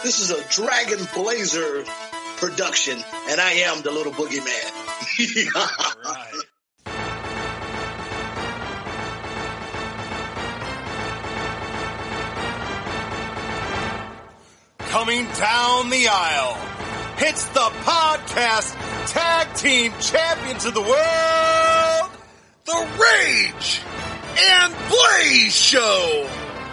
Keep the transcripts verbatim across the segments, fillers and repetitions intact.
This is a Dragon Blazer production, and I am the little boogeyman. All right. Coming down the aisle, it's the podcast tag team champions of the world, the Rage and Blaze Show.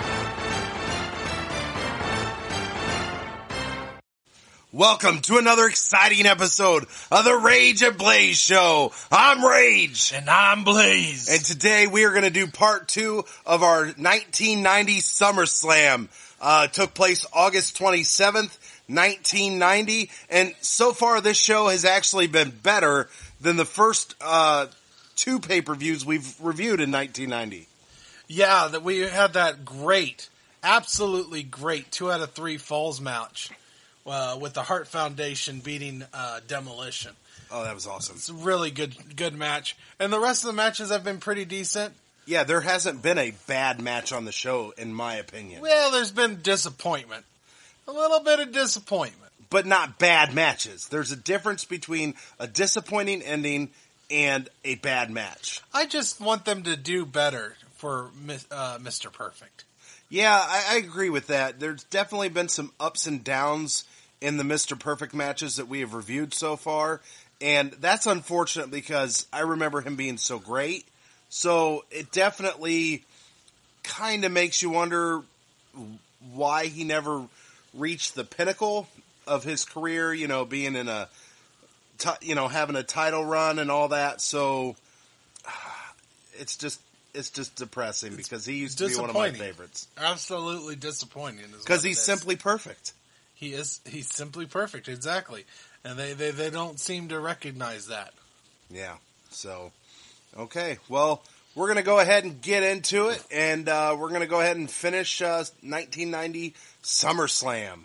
Welcome to another exciting episode of the Rage and Blaze Show. I'm Rage. And I'm Blaze. And today we are going to do part two of our nineteen ninety SummerSlam. Uh, it took place August twenty-seventh, nineteen ninety. And so far this show has actually been better than the first uh, two pay-per-views we've reviewed in nineteen ninety. Yeah, that we had that great, absolutely great two out of three falls match. Uh, with the Hart Foundation beating uh, Demolition. Oh, that was awesome. It's a really good good match. And the rest of the matches have been pretty decent. Yeah, there hasn't been a bad match on the show, in my opinion. Well, there's been disappointment. A little bit of disappointment. But not bad matches. There's a difference between a disappointing ending and a bad match. I just want them to do better for uh, Mister Perfect. Yeah, I, I agree with that. There's definitely been some ups and downs in the Mister Perfect matches that we have reviewed so far, and that's unfortunate because I remember him being so great. So it definitely kind of makes you wonder why he never reached the pinnacle of his career, you know, being in a, t- you know, having a title run and all that. So it's just, it's just depressing it's because he used to be one of my favorites. Absolutely disappointing. Because he's simply perfect. He is, he's simply perfect, exactly. And they, they, they don't seem to recognize that. Yeah. So, okay. Well, we're going to go ahead and get into it, and uh, we're going to go ahead and finish uh, nineteen ninety SummerSlam.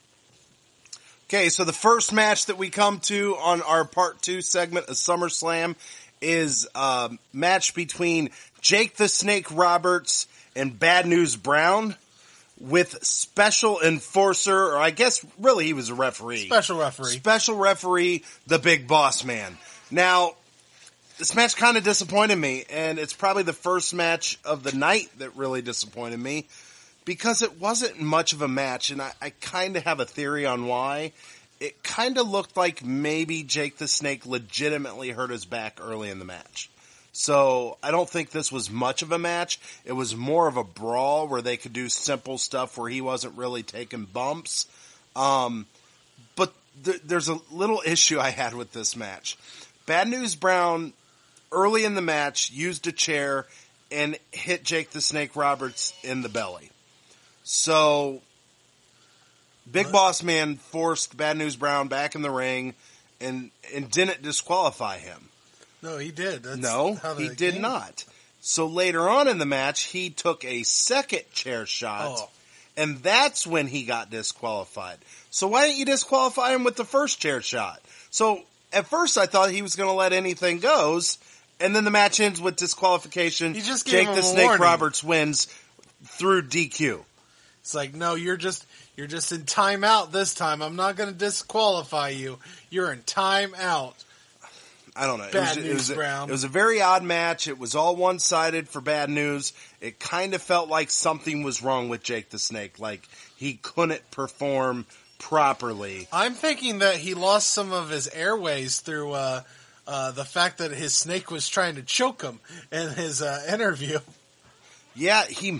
Okay, so the first match that we come to on our part two segment of SummerSlam is a match between Jake the Snake Roberts and Bad News Brown, with special enforcer, or I guess really he was a referee. Special referee. Special referee, the Big Boss Man. Now, this match kind of disappointed me, and it's probably the first match of the night that really disappointed me, because it wasn't much of a match, and I, I kind of have a theory on why. It kind of looked like maybe Jake the Snake legitimately hurt his back early in the match. So I don't think this was much of a match. It was more of a brawl where they could do simple stuff where he wasn't really taking bumps. Um, but th- there's a little issue I had with this match. Bad News Brown, early in the match, used a chair and hit Jake the Snake Roberts in the belly. So Big Boss Man forced Bad News Brown back in the ring and, and didn't disqualify him. No, he did. That's no, how he did came. not. So later on in the match, he took a second chair shot, oh. and that's when he got disqualified. So why didn't you disqualify him with the first chair shot? So at first I thought he was going to let anything goes, and then the match ends with disqualification. He just gave Jake him the a Snake warning. Roberts wins through D Q. It's like, no, you're just you're just in timeout this time. I'm not going to disqualify you. You're in timeout. I don't know. Bad it was, News it was, a, Brown. It was a very odd match. It was all one-sided for Bad News. It kind of felt like something was wrong with Jake the Snake. Like he couldn't perform properly. I'm thinking that he lost some of his airways through uh, uh, the fact that his snake was trying to choke him in his uh, interview. Yeah, he...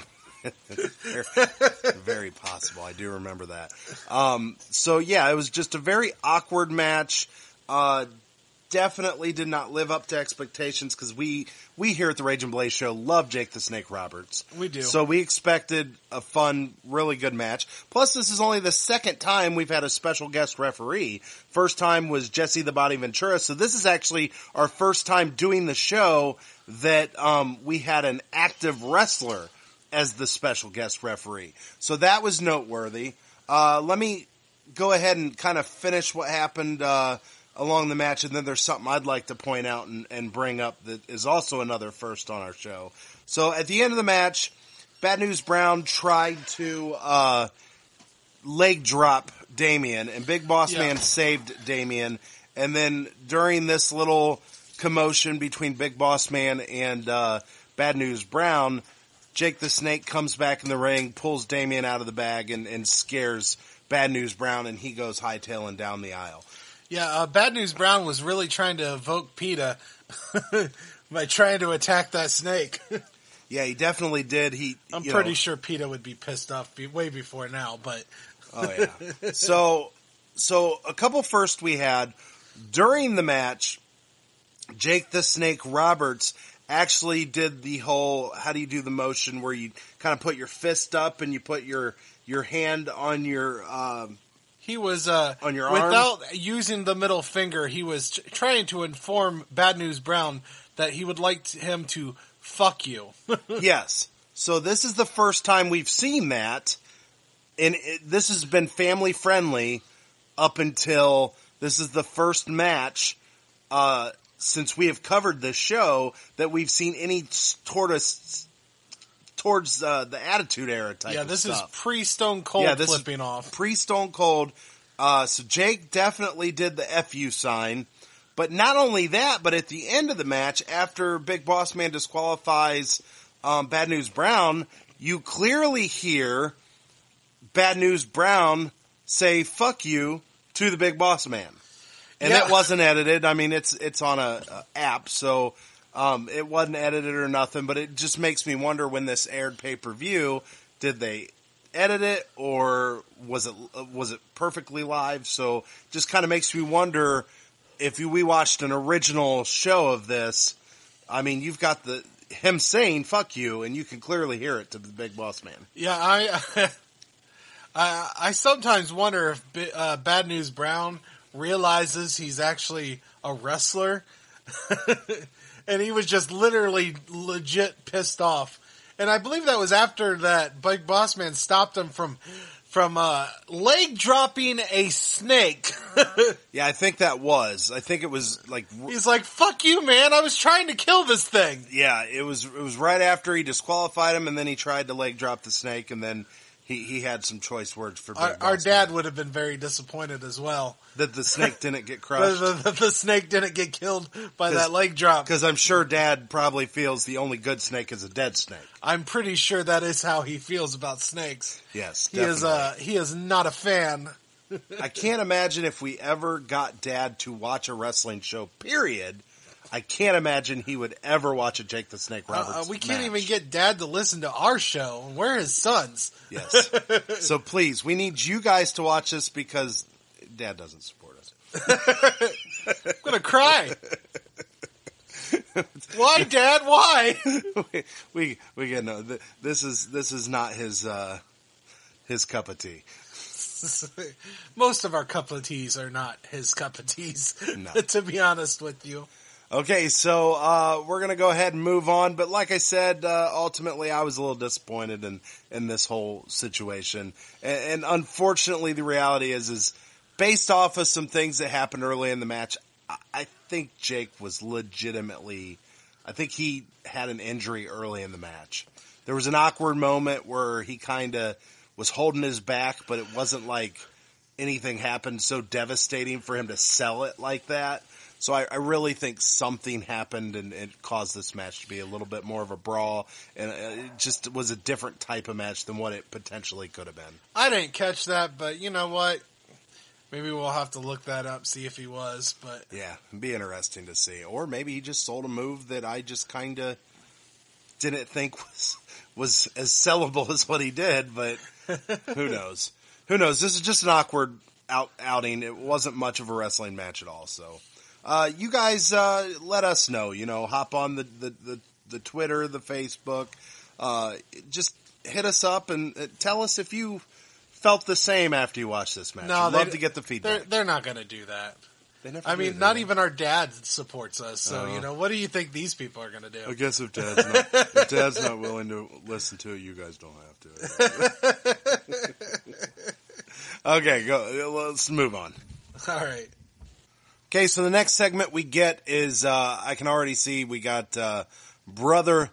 very possible. I do remember that. Um, so, yeah, it was just a very awkward match. Uh... Definitely did not live up to expectations because we, we here at the Rage and Blaze Show love Jake the Snake Roberts. We do. So we expected a fun, really good match. Plus, this is only the second time we've had a special guest referee. First time was Jesse the Body Ventura. So this is actually our first time doing the show that um, we had an active wrestler as the special guest referee. So that was noteworthy. Uh, let me go ahead and kind of finish what happened uh along the match, and then there's something I'd like to point out and, and bring up that is also another first on our show. So at the end of the match, Bad News Brown tried to uh, leg drop Damian, and Big Boss Yeah. Man saved Damian. And then during this little commotion between Big Boss Man and uh, Bad News Brown, Jake the Snake comes back in the ring, pulls Damian out of the bag, and, and scares Bad News Brown, and he goes hightailing down the aisle. Yeah, uh, Bad News Brown was really trying to evoke PETA by trying to attack that snake. Yeah, he definitely did. He, I'm you pretty know, sure PETA would be pissed off be- way before now, but Oh yeah. So, so a couple first we had during the match. Jake the Snake Roberts actually did the whole, how do you do the motion where you kind of put your fist up and you put your, your hand on your, um, he was, uh, On your arm? without using the middle finger, he was t- trying to inform Bad News Brown that he would like t- him to fuck you. yes. So this is the first time we've seen that, and it, this has been family friendly up until this is the first match, uh, since we have covered this show that we've seen any towards towards uh, the Attitude Era type. yeah, of this stuff. is pre-Stone Cold Yeah, this is flipping off. pre Stone Cold. Uh, so Jake definitely did the F U sign, but not only that, but at the end of the match, after Big Boss Man disqualifies um, Bad News Brown, you clearly hear Bad News Brown say "fuck you" to the Big Boss Man. And Yeah. that wasn't edited. I mean, it's it's on a, a app, so um, it wasn't edited or nothing. But it just makes me wonder, when this aired pay per view, did they edit it or was it was it perfectly live? So just kind of makes me wonder if you, we watched an original show of this. I mean, you've got the him saying "fuck you," and you can clearly hear it to the Big Boss Man. Yeah, I, I, I sometimes wonder if Bi- uh, Bad News Brown realizes he's actually a wrestler, and he was just literally legit pissed off. And I believe that was after that Big Boss Man stopped him from from uh, leg dropping a snake. Yeah, I think that was. I think it was like. He's like, "Fuck you, man! I was trying to kill this thing." Yeah, it was. It was right after he disqualified him, and then he tried to leg drop the snake, and then he, he had some choice words for Big Our, Boss our dad Man. would have been very disappointed as well. That the snake didn't get The, crushed. the, the, the snake didn't get killed by 'Cause- that leg drop. Because I'm sure Dad probably feels the only good snake is a dead snake. I'm pretty sure that is how he feels about snakes. Yes, He is definitely. uh he is not a fan. I can't imagine if we ever got Dad to watch a wrestling show, period. I can't imagine he would ever watch a Jake the Snake Uh, Roberts uh, we can't match. even get Dad to listen to our show. We're his sons. Yes. So please, we need you guys to watch this because Dad doesn't support us. I'm gonna cry. Why, Dad? Why? we, we we get no. th- This is this is not his uh, his cup of tea. Most of our cup of teas are not his cup of teas. No. To be honest with you. Okay, so uh, we're gonna go ahead and move on. But like I said, uh, ultimately, I was a little disappointed in in this whole situation, and, and unfortunately, the reality is is based off of some things that happened early in the match. I, I think Jake was legitimately. I think he had an injury early in the match. There was an awkward moment where he kind of was holding his back, but it wasn't like anything happened so devastating for him to sell it like that. So I, I really think something happened and it caused this match to be a little bit more of a brawl, and it just was a different type of match than what it potentially could have been. I didn't catch that, but you know what? Maybe we'll have to look that up, see if he was. But Yeah, it'd be interesting to see. Or maybe he just sold a move that I just kind of didn't think was was as sellable as what he did, but who knows? Who knows? This is just an awkward out, outing. It wasn't much of a wrestling match at all, so... Uh, you guys, uh, let us know, you know, hop on the, the, the, the Twitter, the Facebook, uh, just hit us up and uh, tell us if you felt the same after you watched this match. no, I'd they- love to get the they're feedback. they're not going to do that. They never I do, mean, do not they? even our dad supports us. So Oh. you know, what do you think these people are going to I do? guess if Dad's not, if Dad's not willing to listen to it, you guys don't have to. Okay, go, let's move on. All right. Okay, so the next segment we get is, uh, I can already see we got, uh, Brother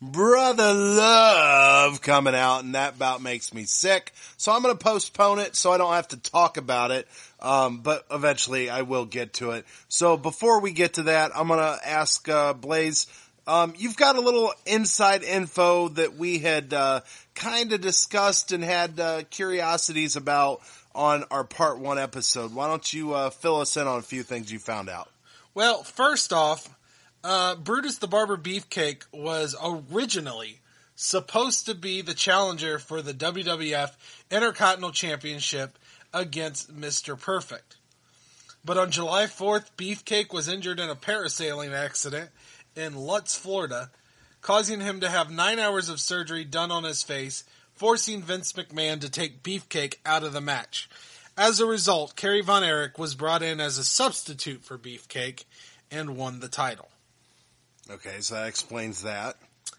Brother Love coming out, and that about makes me sick. So I'm going to postpone it so I don't have to talk about it. Um, but eventually I will get to it. So before we get to that, I'm going to ask uh, Blaze, um, you've got a little inside info that we had uh, kind of discussed and had uh, curiosities about on our part one episode. Why don't you uh, fill us in on a few things you found out? Well, first off, uh, Brutus the Barber Beefcake was originally supposed to be the challenger for the W W F Intercontinental Championship against Mister Perfect. But on July fourth, Beefcake was injured in a parasailing accident in Lutz, Florida, causing him to have nine hours of surgery done on his face, forcing Vince McMahon to take Beefcake out of the match. As a result, Kerry Von Erich was brought in as a substitute for Beefcake and won the title. Okay, so that explains that.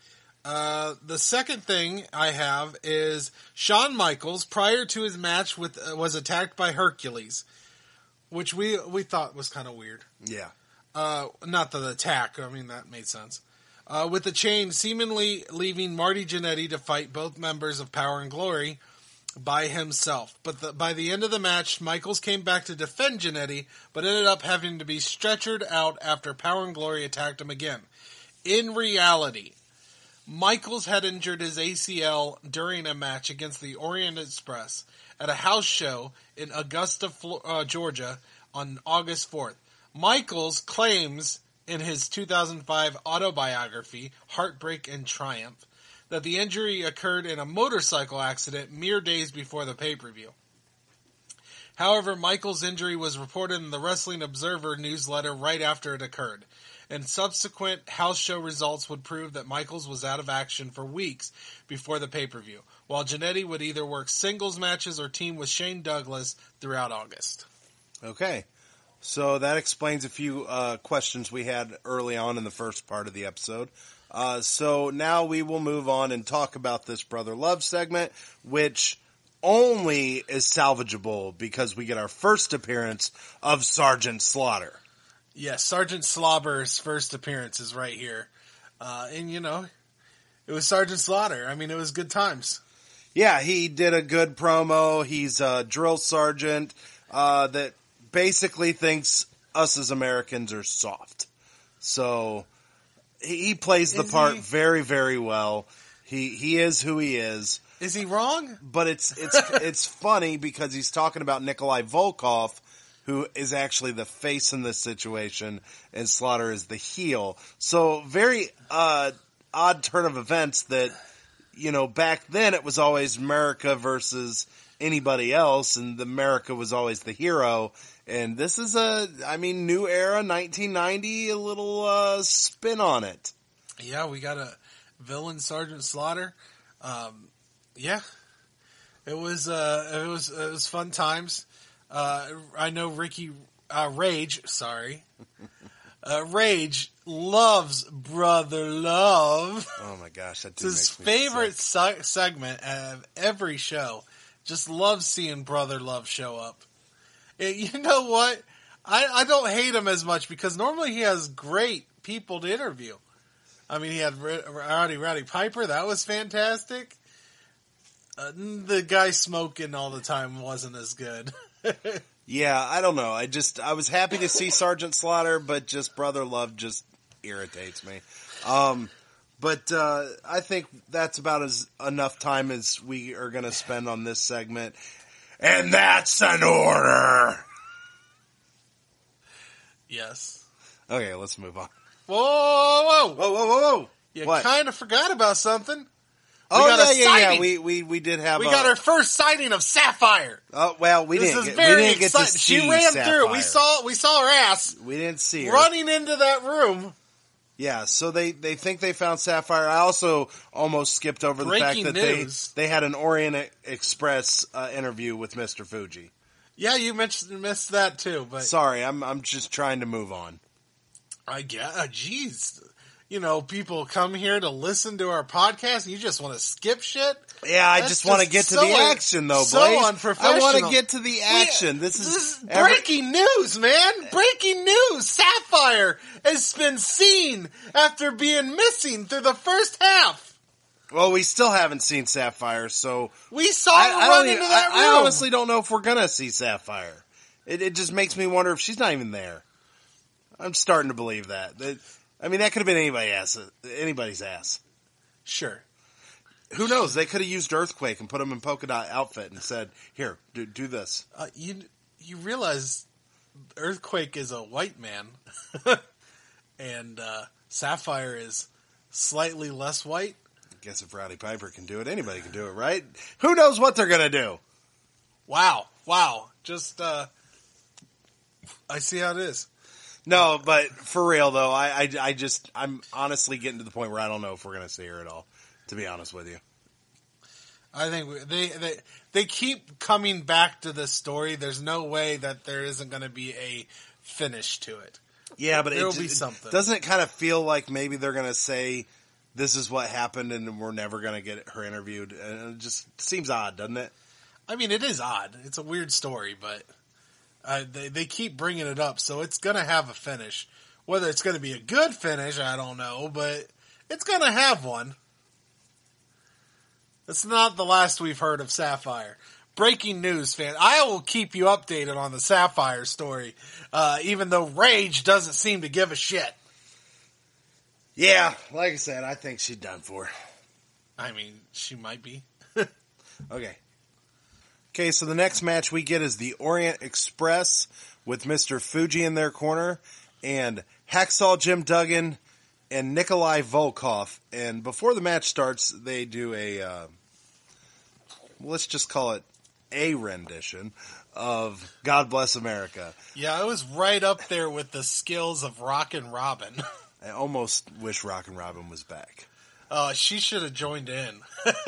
Uh, the second thing I have is Shawn Michaels, prior to his match, with uh, was attacked by Hercules, which we we thought was kind of weird. Yeah. Uh, not the attack. I mean, that made sense. Uh, with the chain seemingly leaving Marty Jannetty to fight both members of Power and Glory by himself. But the, by the end of the match, Michaels came back to defend Jannetty, but ended up having to be stretchered out after Power and Glory attacked him again. In reality, Michaels had injured his A C L during a match against the Orient Express at a house show in Augusta, uh, Georgia on August fourth. Michaels claims in his two thousand five autobiography, Heartbreak and Triumph, that the injury occurred in a motorcycle accident mere days before the pay-per-view. However, Michaels' injury was reported in the Wrestling Observer newsletter right after it occurred, and subsequent house show results would prove that Michaels was out of action for weeks before the pay-per-view, while Jannetty would either work singles matches or team with Shane Douglas throughout August. Okay. So that explains a few uh, questions we had early on in the first part of the episode. Uh, so now we will move on and talk about this Brother Love segment, which only is salvageable because we get our first appearance of Sergeant Slaughter. Yes, Sergeant Slobber's first appearance is right here. Uh, and, you know, it was Sergeant Slaughter. I mean, it was good times. Yeah, he did a good promo. He's a drill sergeant uh, that basically thinks us as Americans are soft. So he, he plays the is part he? very, very well. He he is who he is. Is he wrong? But it's it's it's funny because he's talking about Nikolai Volkov, who is actually the face in this situation, and Slaughter is the heel. So very uh, odd turn of events that, you know, back then it was always America versus anybody else, and the America was always the hero. And this is a, I mean, new era, nineteen ninety, a little uh, spin on it. Yeah, we got a villain, Sergeant Slaughter. Um, yeah, it was uh, it was it was fun times. Uh, I know Ricky uh, Rage, sorry, uh, Rage loves Brother Love. Oh my gosh, that It's his favorite se- segment of every show. Just loves seeing Brother Love show up. It, you know what? I, I don't hate him as much because normally he has great people to interview. I mean, he had Rowdy Roddy Piper. That was fantastic. Uh, the guy smoking all the time wasn't as good. Yeah, I don't know. I just, I was happy to see Sergeant Slaughter, but just Brother Love just irritates me. Um, but, uh, I think that's about as enough time as we are going to spend on this segment. And that's an order! Yes. Okay, let's move on. Whoa, whoa, Whoa, whoa, whoa, whoa! You What? kind of forgot about something. We Oh, got yeah, a yeah, yeah. sighting. We, we, we did have We a, got our first sighting of Sapphire. Oh, well, we This didn't is get, we very didn't get to exciting. see She ran Sapphire. through. We saw we saw her ass We didn't see her. running into that room. Yeah, so they, they think they found Sapphire. I also almost skipped over the Breaking fact that news. they they had an Orient Express uh, interview with Mister Fuji. Yeah, you mentioned missed that too, but Sorry, I'm I'm just trying to move on. I guess, uh, jeez, you know, people come here to listen to our podcast and you just want to skip shit? Yeah, I That's just want to get to so the un- action, though, so Blaze. unprofessional. I want to get to the action. We- this is, this is every- breaking news, man. Breaking news. Sapphire has been seen after being missing through the first half. Well, we still haven't seen Sapphire, so We saw I, her I, run don't into even, that I, I room. honestly don't know if we're gonna see Sapphire. It, it just makes me wonder if she's not even there. I'm starting to believe that. that I mean, that could have been anybody's ass. Anybody's ass. Sure. Who knows? They could have used Earthquake and put him in polka dot outfit and said, "Here, do, do this." Uh, you you realize Earthquake is a white man, and uh, Sapphire is slightly less white. I guess if Rowdy Piper can do it, anybody can do it, right? Who knows what they're gonna do? Wow, wow! Just uh, I see how it is. No, but for real though, I, I, I just I'm honestly getting to the point where I don't know if we're gonna see her at all. To be honest with you. I think we, they they they keep coming back to this story. There's no way that there isn't going to be a finish to it. Yeah, but There it, will be it- something. Doesn't it kind of feel like maybe they're going to say this is what happened and we're never going to get her interviewed? And it just seems odd, doesn't it? I mean, it is odd. It's a weird story, but uh, they they keep bringing it up, so it's going to have a finish. Whether it's going to be a good finish, I don't know, but it's going to have one. It's not the last we've heard of Sapphire. Breaking news, fan. I will keep you updated on the Sapphire story, uh, even though Rage doesn't seem to give a shit. Yeah, like I said, I think she's done for. I mean, she might be. Okay. Okay, so the next match we get is the Orient Express with Mister Fuji in their corner and Hacksaw Jim Duggan and Nikolai Volkov. And before the match starts, they do a, uh, let's just call it a rendition of God Bless America. Yeah, I was right up there with the skills of Rockin' Robin. I almost wish Rockin' Robin was back. Uh, she should have joined in.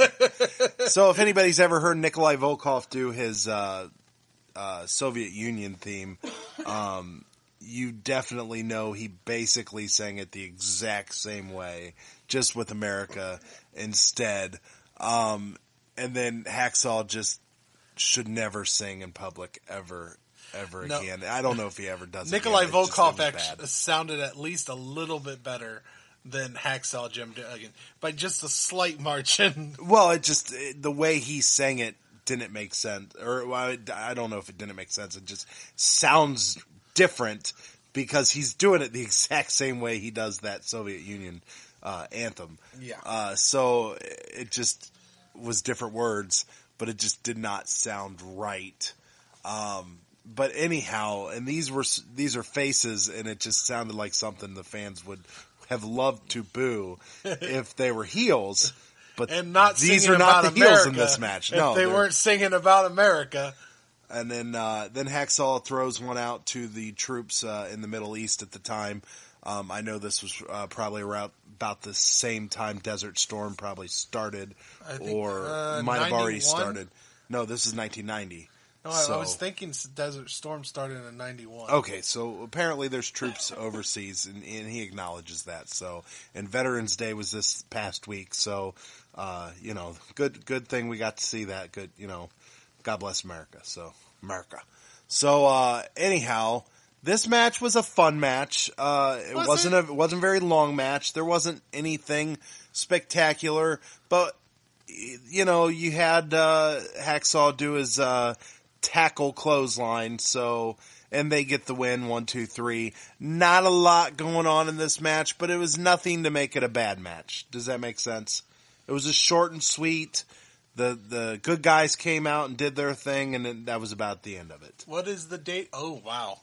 So if anybody's ever heard Nikolai Volkov do his uh, uh, Soviet Union theme, um, you definitely know he basically sang it the exact same way, just with America instead. Um, and then Hacksaw just should never sing in public ever, ever No. again. I don't know if he ever does. Nikolai again. It just- it Volkov was actually bad. sounded at least a little bit better than Hacksaw Jim Duggan by just a slight margin. Well, it just it, the way he sang it didn't make sense, or well, I, I don't know if it didn't make sense. It just sounds different because he's doing it the exact same way he does that Soviet Union uh, anthem. Yeah. Uh, so it just was different words, but it just did not sound right. Um, but anyhow, and these were these are faces, and it just sounded like something the fans would have loved to boo if they were heels. But And not these singing are not about the heels America in this match. If No, they they're- weren't singing about America. And then uh, then Hacksaw throws one out to the troops uh, in the Middle East at the time. Um, I know this was uh, probably around about the same time Desert Storm probably started, I think, or uh, might have already ninety-one? started. No, this is nineteen ninety. No, I, So- I was thinking Desert Storm started in ninety-one. Okay, so apparently there's troops overseas, and, and he acknowledges that. So, and Veterans Day was this past week, so uh, you know, good good thing we got to see that. Good, you know, God bless America. So America. So uh, anyhow, this match was a fun match. Uh, it Was wasn't it? a it wasn't a very long match. There wasn't anything spectacular, but you know, you had uh, Hacksaw do his uh, tackle clothesline, so and they get the win, one, two, three. Not a lot going on in this match, but it was nothing to make it a bad match. Does that make sense? It was just short and sweet. The the good guys came out and did their thing, and then that was about the end of it. What is the date? Oh, wow.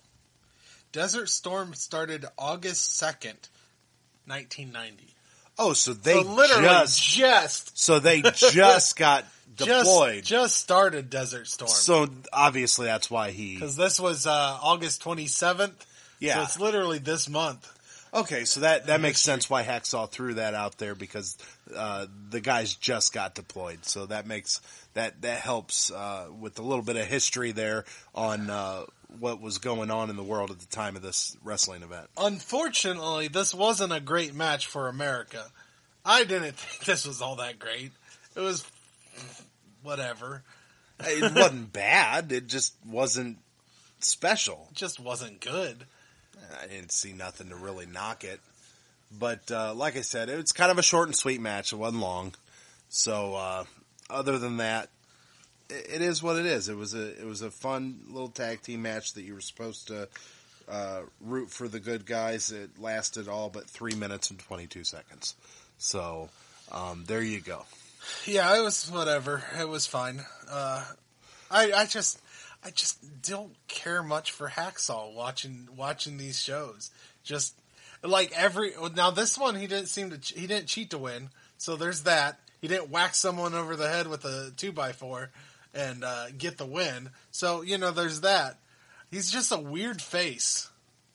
Desert Storm started August second, nineteen ninety. Oh, so they So literally just just, so they just got deployed. just, just started Desert Storm. So obviously that's why he. Because this was uh, August twenty-seventh. Yeah. So it's literally this month. Okay, so that, that makes sense why Hacksaw threw that out there because uh, the guys just got deployed. So that makes that that helps uh, with a little bit of history there on uh, what was going on in the world at the time of this wrestling event. Unfortunately, this wasn't a great match for America. I didn't think this was all that great. It was whatever. It wasn't bad. It just wasn't special. It just wasn't good. I didn't see nothing to really knock it. But uh, like I said, it's kind of a short and sweet match. It wasn't long. So uh, other than that, it, it is what it is. It was a it was a fun little tag team match that you were supposed to uh, root for the good guys. It lasted all but three minutes and twenty-two seconds. So um, there you go. Yeah, it was whatever. It was fine. Uh, I I just I just don't care much for Hacksaw watching watching these shows. Just like every now this one he didn't seem to he didn't cheat to win. So there's that. He didn't whack someone over the head with a two by four and uh, get the win. So you know there's that. He's just a weird face.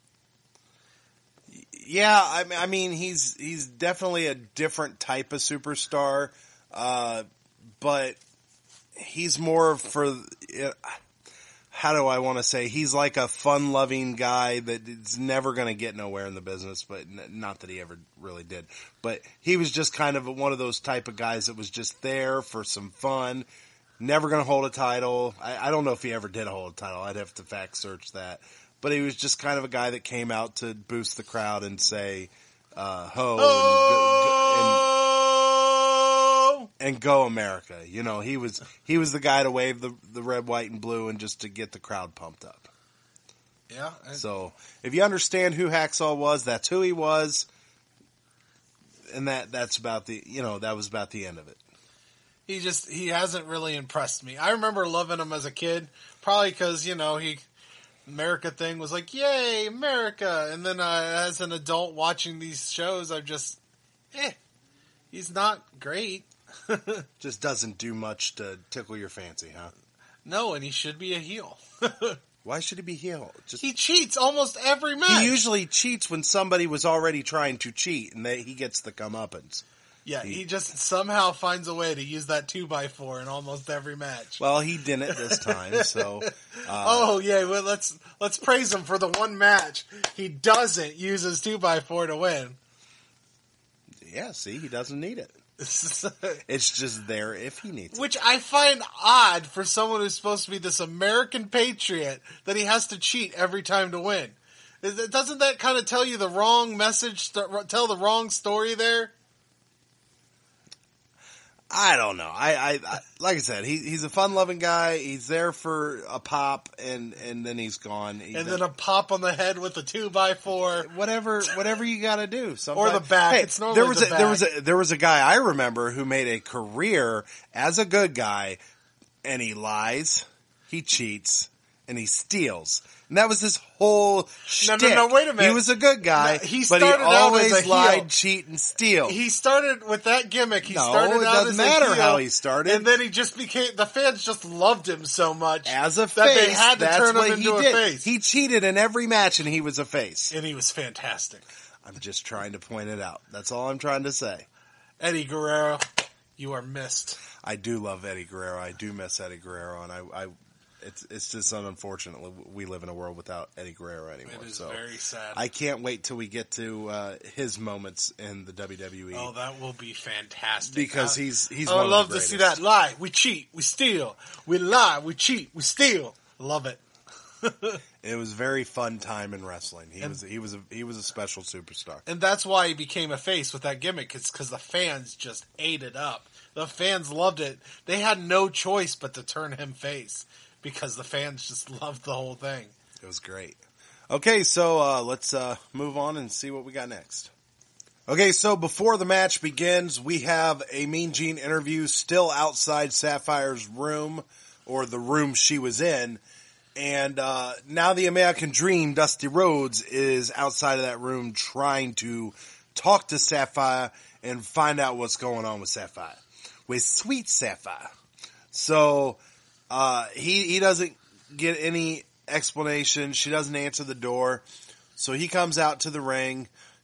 Yeah, I mean, I mean he's he's definitely a different type of superstar, uh, but he's more for. Uh, how do I want to say? He's like a fun-loving guy that is never going to get nowhere in the business, but n- not that he ever really did. But he was just kind of one of those type of guys that was just there for some fun. Never going to hold a title. I, I don't know if he ever did hold a title. I'd have to fact search that. But he was just kind of a guy that came out to boost the crowd and say, uh, ho, Oh! and, go, and, and go America. You know, he was, he was the guy to wave the, the red, white, and blue and just to get the crowd pumped up. Yeah. I, So if you understand who Hacksaw was, that's who he was. And that, that's about the, you know, that was about the end of it. He just, he hasn't really impressed me. I remember loving him as a kid, probably because, you know, he, America thing was like, yay, America. And then uh, as an adult watching these shows, I'm just, eh, he's not great. Just doesn't do much to tickle your fancy, huh? No, and he should be a heel. Why should he be heel? Just He cheats almost every match. He usually cheats when somebody was already trying to cheat, and they, he gets the comeuppance. Yeah, he, he just somehow finds a way to use that two by four in almost every match. Well, he didn't this time, so. Uh, oh yeah, well let's let's praise him for the one match he doesn't use his two by four to win. Yeah, see, he doesn't need it. It's just there if he needs it. Which I find odd for someone who's supposed to be this American patriot that he has to cheat every time to win. Doesn't that kind of tell you the wrong message, tell the wrong story there? I don't know. I, I, I like I said, he, he's a fun-loving guy. He's there for a pop, and, and then he's gone. He and then a pop on the head with a two by four. Whatever, whatever you got to do. Or the back. Hey, it's normally there was the a, back. there was a there was a guy I remember who made a career as a good guy, and he lies, he cheats, and he steals. And that was his whole shtick. No, no, no, wait a minute. He was a good guy, no, he but he started out always as a lied, heel. cheat, and steal. He started with that gimmick. He no, started it out doesn't as matter a heel, how he started. and then he just became. The fans just loved him so much As a that face, they had to that's turn what him into he a did. face. He cheated in every match, and he was a face. And he was fantastic. I'm just trying to point it out. That's all I'm trying to say. Eddie Guerrero, you are missed. I do love Eddie Guerrero. I do miss Eddie Guerrero, and I, I it's it's just unfortunate we live in a world without Eddie Guerrero anymore. It is so very sad. I can't wait till we get to uh, his moments in the W W E. Oh, that will be fantastic. Because I, he's he's. I one would love of the to see greatest. that. Lie, we cheat, we steal. We lie, we cheat, we steal. Love it. It was a very fun time in wrestling. He and, was he was a, he was a special superstar, and that's why he became a face with that gimmick. It's because the fans just ate it up. The fans loved it. They had no choice but to turn him face because the fans just loved the whole thing. It was great. Okay, so uh, let's uh, move on and see what we got next. Okay, so before the match begins, we have a Mean Gene interview still outside Sapphire's room, or the room she was in. And uh, now the American Dream, Dusty Rhodes, is outside of that room trying to talk to Sapphire and find out what's going on with Sapphire. With sweet Sapphire. So uh, he he doesn't get any explanation. She doesn't answer the door. So he comes out to the ring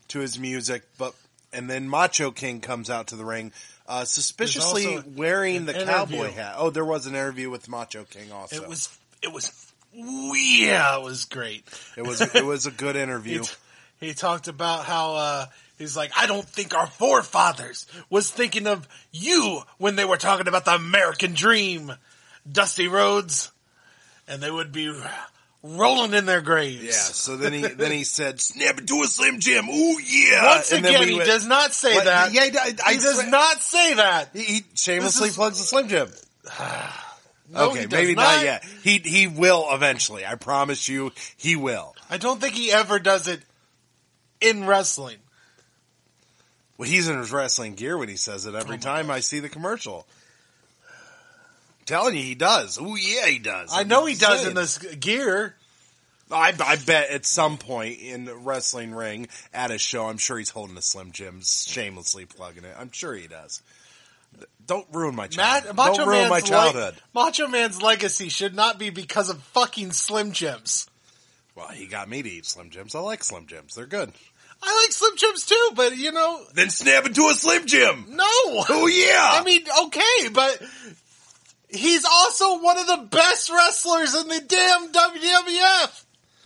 to his music, but and then Macho King comes out to the ring, uh, suspiciously wearing the interview. cowboy hat. Oh, there was an interview with Macho King also. It was, it was, yeah, it was great. It was, it was a good interview. He, t- he talked about how, uh, he's like, I don't think our forefathers was thinking of you when they were talking about the American dream, Dusty Rhodes, and they would be rolling in their graves. Yeah. So then he then he said, "Snap it to a Slim Jim." Ooh yeah. Once and again, then we he went, does not say what, that. Yeah, I, I, he does swear- not say that. He, he shamelessly is- plugs the Slim Jim. No, okay, he does maybe not. not yet. He he will eventually. I promise you, he will. I don't think he ever does it in wrestling. Well, he's in his wrestling gear when he says it every Oh my time I see the commercial. I'm telling you, he does. Oh yeah, he does. I I'm know he does saying. in this gear. I, I bet at some point in the wrestling ring at a show, I'm sure he's holding a Slim Jim, shamelessly plugging it. I'm sure he does. Don't ruin my childhood. Matt, Macho Don't ruin Man's my childhood. Le- Macho Man's legacy should not be because of fucking Slim Jims. Well, he got me to eat Slim Jims. I like Slim Jims. They're good. I like Slim Jims too, but you know, Then snap into a Slim Jim. no. Oh yeah. I mean, okay, but he's also one of the best wrestlers in the damn W W F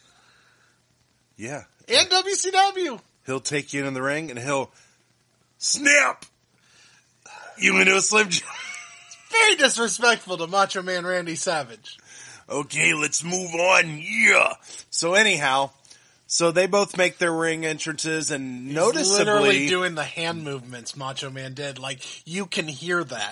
yeah. and W C W. He'll take you in the ring and he'll snap you into a Slim Jim. Very disrespectful to Macho Man Randy Savage. Okay, let's move on. Yeah. So anyhow, so they both make their ring entrances and He's noticeably literally doing the hand movements Macho Man did. Like, you can hear that.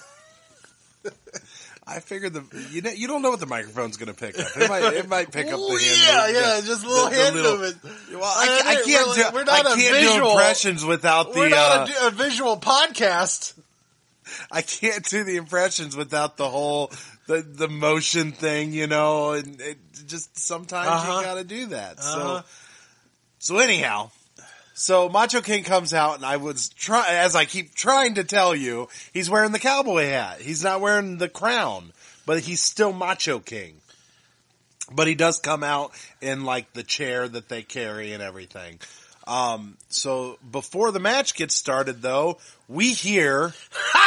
I figured the you know you don't know what the microphone's going to pick up. It might it might pick up the Ooh, hand. yeah, movement. yeah, just a little The- the hand little- movement. Well, I, ca- I We're- can't we're- do we're I not a can't do visual- impressions without the We're not uh, a, a visual podcast. I can't do the impressions without the whole the the motion thing, you know, and it just sometimes Uh-huh. you got to do that. Uh-huh. So so anyhow, so Macho King comes out, and I was try as I keep trying to tell you, he's wearing the cowboy hat. He's not wearing the crown, but he's still Macho King. But he does come out in like the chair that they carry and everything. Um, so before the match gets started, though, we hear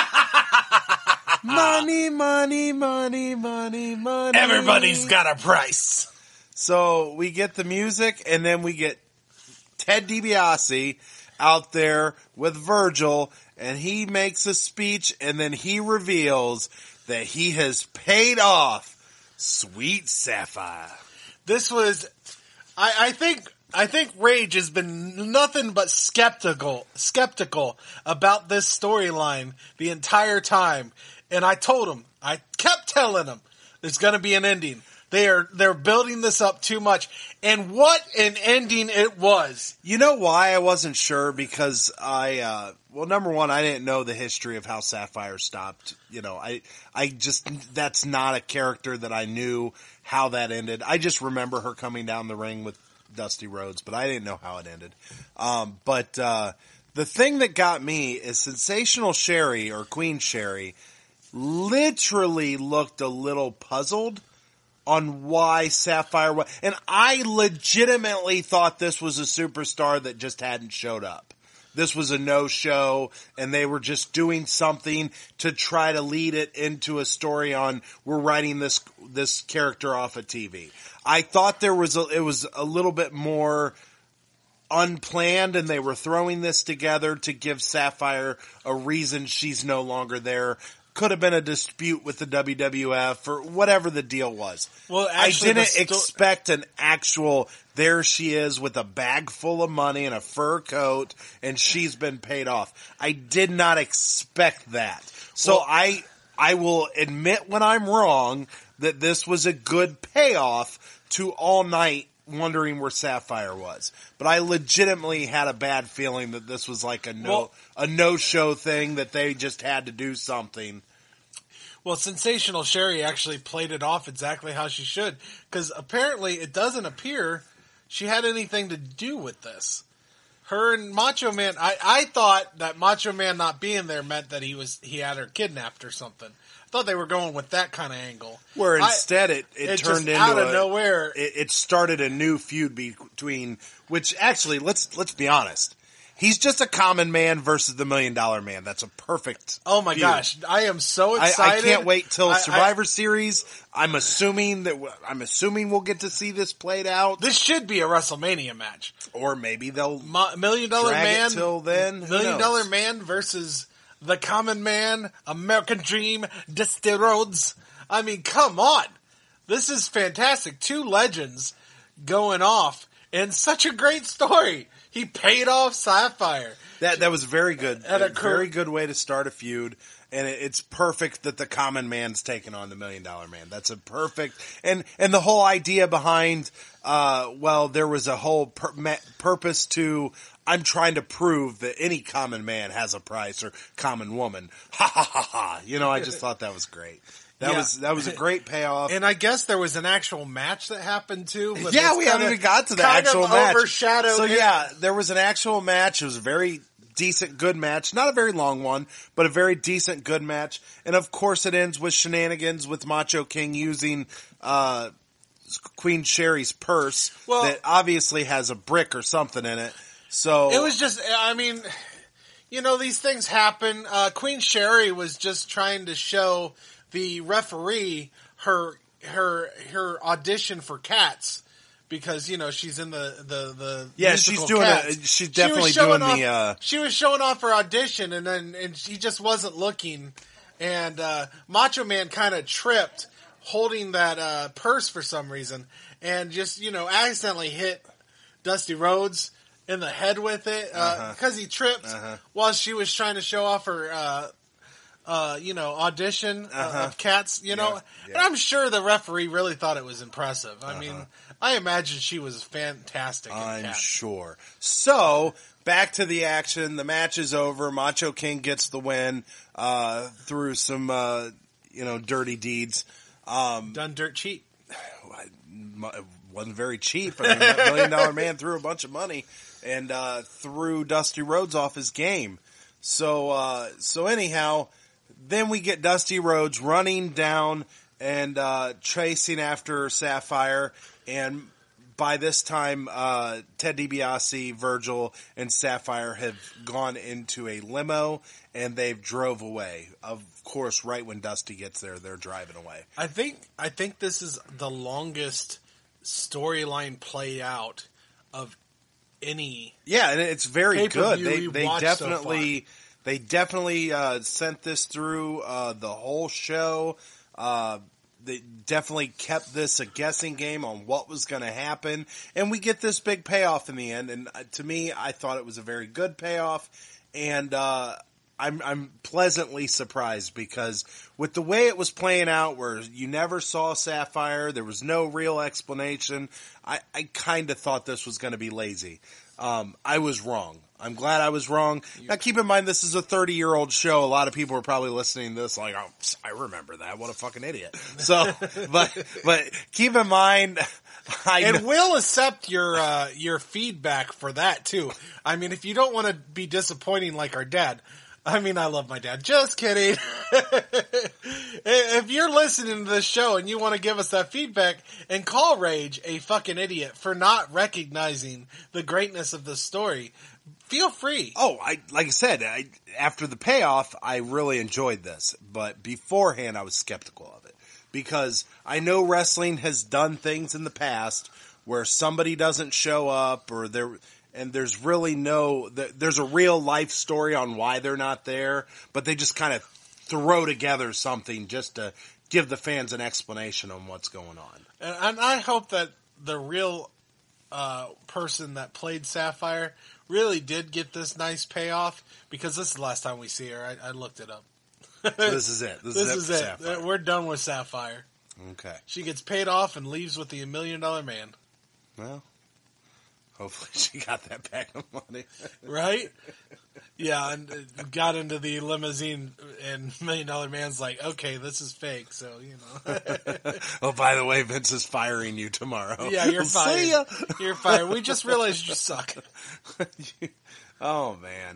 money, money, money, money, money. Everybody's got a price. So we get the music, and then we get Ted DiBiase out there with Virgil, and he makes a speech, and then he reveals that he has paid off Sweet Sapphire. This was, I, I think, I think Rage has been nothing but skeptical, skeptical about this storyline the entire time. And I told him, I kept telling him, there's going to be an ending. They are, they're building this up too much. And what an ending it was. You know why I wasn't sure? Because I, uh, well, number one, I didn't know the history of how Sapphire stopped. You know, I, I just, that's not a character that I knew how that ended. I just remember her coming down the ring with Dusty Rhodes, but I didn't know how it ended. Um, but, uh, the thing that got me is Sensational Sherry, or Queen Sherry, literally looked a little puzzled on why Sapphire was, and I legitimately thought this was a superstar that just hadn't showed up. This was a no-show, and they were just doing something to try to lead it into a story on, we're writing this, this character off of T V. I thought there was a, it was a little bit more unplanned, and they were throwing this together to give Sapphire a reason she's no longer there. Could have been a dispute with the W W F or whatever the deal was. Well, I actually, didn't the sto- expect an actual, there she is with a bag full of money and a fur coat, and she's been paid off. I did not expect that. So Well- I, I will admit when I'm wrong that this was a good payoff to All Night wondering where Sapphire was. But I legitimately had a bad feeling that this was like a no, Well- a no-show thing, that they just had to do something. Well, Sensational Sherry actually played it off exactly how she should, because apparently it doesn't appear she had anything to do with this. Her and Macho Man, I, I thought that Macho Man not being there meant that he was he had her kidnapped or something. I thought they were going with that kind of angle. Where I- instead it, it, it turned just into out of a, nowhere. It, it started a new feud between, which actually, let's let's be honest. He's just a common man versus the Million Dollar Man. That's a perfect. Oh my feud. gosh, I am so I, excited! I can't wait till I- Survivor Series. I'm assuming that w- I'm assuming we'll get to see this played out, This should be a WrestleMania match. or maybe they'll Mo- Million Dollar drag Man, it till then. Who Million knows? Dollar Man versus the Common Man, American Dream, Dusty Rhodes. I mean, come on, this is fantastic. Two legends going off, and such a great story. He paid off Sapphire. That that was very good. At A a cur- very good way to start a feud, and it, it's perfect that the Common Man's taking on the Million Dollar Man. That's a perfect, and and the whole idea behind, uh, well, there was a whole pur- ma- purpose to. I'm trying to prove that any common man has a price, or common woman. Ha ha ha ha! You know, I just thought that was great. That Yeah. was that was a great payoff. And I guess there was an actual match that happened too. But Yeah, it's we kinda- haven't even got to the kind actual of match. Overshadowed. So it. yeah, there was an actual match. It was a very decent, good match. Not a very long one, but a very decent, good match. And of course, it ends with shenanigans with Macho King using uh, Queen Sherry's purse Well- that obviously has a brick or something in it. So It was just, I mean, you know, these things happen. Uh, Queen Sherry was just trying to show the referee her her her audition for Cats because you know she's in the the the Yeah, musical she's doing Cats. a- she's She was definitely showing doing the, off- uh, She was showing off her audition, and then and she just wasn't looking, and uh, Macho Man kind of tripped holding that uh, purse for some reason, and just you know accidentally hit Dusty Rhodes in the head with it because Uh-huh. he tripped Uh-huh. while she was trying to show off her, uh, uh, you know, audition uh, Uh-huh. of Cats. You know, Yeah, yeah. and I'm sure the referee really thought it was impressive. I Uh-huh. mean, I imagine she was fantastic. in I'm Cats. sure. So, back to the action. The match is over. Macho King gets the win uh, through some, uh, you know, dirty deeds. Um, Done dirt cheap. it wasn't very cheap. I mean, that Million Dollar Man threw a bunch of money and uh, threw Dusty Rhodes off his game. So, uh, so anyhow, then we get Dusty Rhodes running down and uh, chasing after Sapphire, and by this time, uh, Ted DiBiase, Virgil, and Sapphire have gone into a limo, and they've drove away. Of course, right when Dusty gets there, they're driving away. I think I think this is the longest storyline play out of any. Yeah, and it's very good. Pay-per-view They we've they watched definitely they definitely uh, sent this through uh, the whole show. Uh, they definitely kept this a guessing game on what was going to happen, and we get this big payoff in the end. And uh, to me, I thought it was a very good payoff, and uh, I'm I'm pleasantly surprised because with the way it was playing out, where you never saw Sapphire, there was no real explanation. I, I kind of thought this was going to be lazy. Um, I was wrong. I'm glad I was wrong. Now, keep in mind, this is a thirty-year-old show. A lot of people are probably listening to this like, oh, I remember that. What a fucking idiot. So, but, but keep in mind, I And know, we'll accept your uh, your feedback for that too. I mean, if you don't want to be disappointing like our dad, I mean, I love my dad. Just kidding. If you're listening to this show and you want to give us that feedback and call Rage a fucking idiot for not recognizing the greatness of the story, feel free. oh, I, like I said, I, after the payoff, I really enjoyed this, but beforehand, I was skeptical of it because I know wrestling has done things in the past where somebody doesn't show up or there, and there's really no, there's a real life story on why they're not there, but they just kind of throw together something just to give the fans an explanation on what's going on. And, and I hope that the real uh, person that played Sapphire really did get this nice payoff because this is the last time we see her. I, I looked it up. So this is it. This, This is is it. it. for Sapphire. We're done with Sapphire. Okay. She gets paid off and leaves with the Million Dollar Man. Well, hopefully she got that bag of money. Right? Yeah, and uh, got into the limousine, and Million Dollar Man's like, okay, this is fake, so, you know. Oh, by the way, Vince is firing you tomorrow. Yeah, you're See fired. ya. You're fired. We just realized you suck. Oh, man.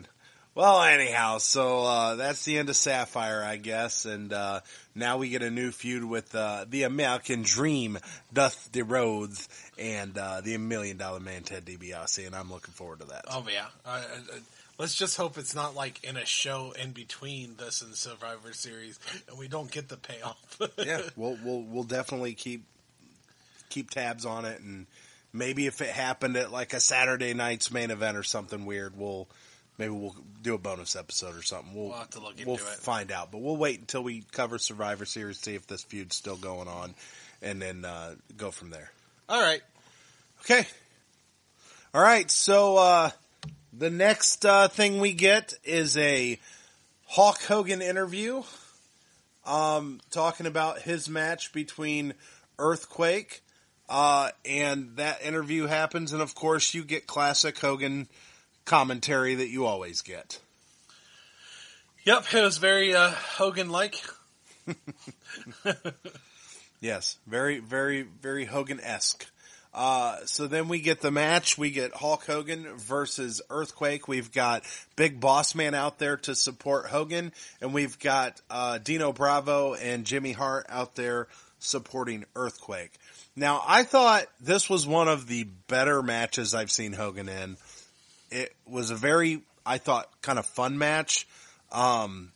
Well, anyhow, so uh, that's the end of Sapphire, I guess, and uh, now we get a new feud with uh, the American Dream, Dusty Rhodes, and uh, the Million Dollar Man, Ted DiBiase, and I'm looking forward to that. Oh yeah, uh, uh, let's just hope it's not like in a show in between this and Survivor Series, and we don't get the payoff. Yeah, we'll we'll we'll definitely keep keep tabs on it, and maybe if it happened at like a Saturday night's main event or something weird, we'll. Maybe we'll do a bonus episode or something. We'll, We'll have to look into we'll it. find out. But we'll wait until we cover Survivor Series, see if this feud's still going on, and then uh, go from there. All right. Okay. All right. So uh, the next uh, thing we get is a Hulk Hogan interview um, talking about his match between Earthquake. Uh, and that interview happens, and of course you get classic Hogan commentary that you always get. Yep, it was very uh, Hogan-like. Yes, very, very, very Hogan-esque. Uh, so then we get the match. We get Hulk Hogan versus Earthquake. We've got Big Boss Man out there to support Hogan, and we've got uh, Dino Bravo and Jimmy Hart out there supporting Earthquake. Now, I thought this was one of the better matches I've seen Hogan in. It was a very, I thought, kind of fun match. Um,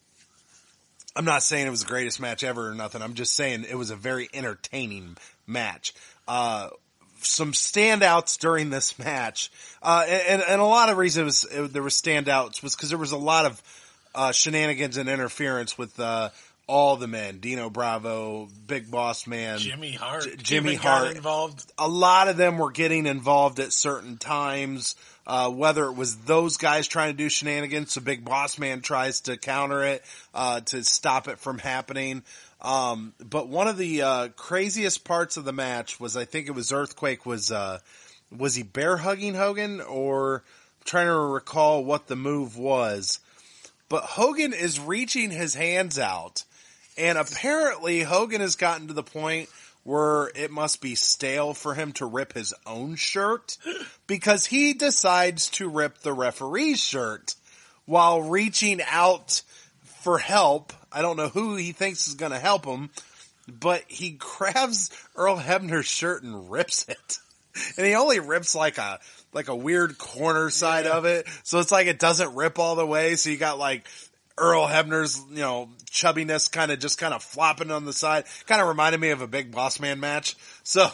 I'm not saying it was the greatest match ever or nothing. I'm just saying it was a very entertaining match. Uh, some standouts during this match, uh, and, and a lot of reasons it was, it, there were standouts was because there was a lot of uh, shenanigans and interference with uh, all the men. Dino Bravo, Big Boss Man, Jimmy Hart, J- Jimmy even Hart got involved. A lot of them were getting involved at certain times. Uh, whether it was those guys trying to do shenanigans, so Big Boss Man tries to counter it, uh, to stop it from happening. Um, but one of the, uh, craziest parts of the match was, I think it was Earthquake was, uh, was he bear hugging Hogan, or I'm trying to recall what the move was, but Hogan is reaching his hands out, and apparently Hogan has gotten to the point where it must be stale for him to rip his own shirt, because he decides to rip the referee's shirt while reaching out for help. I don't know who he thinks is going to help him, but he grabs Earl Hebner's shirt and rips it. And he only rips like a, like a weird corner side Yeah. of it. So it's like it doesn't rip all the way. So you got like Earl Hebner's, you know, chubbiness kind of just kind of flopping on the side. Kind of reminded me of a Big Boss Man match. So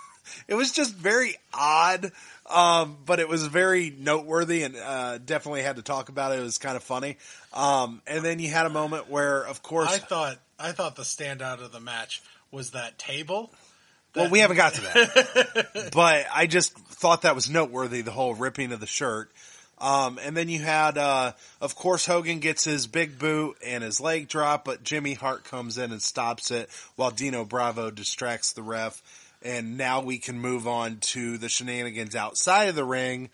it was just very odd. Um, but it was very noteworthy, and, uh, definitely had to talk about it. It was kind of funny. Um, and then you had a moment where, of course, I thought I thought the standout of the match was that table. well, we haven't got to that, but I just thought that was noteworthy, the whole ripping of the shirt. Um, and then you had, uh, of course, Hogan gets his big boot and his leg drop, but Jimmy Hart comes in and stops it while Dino Bravo distracts the ref. And now we can move on to the shenanigans outside of the ring.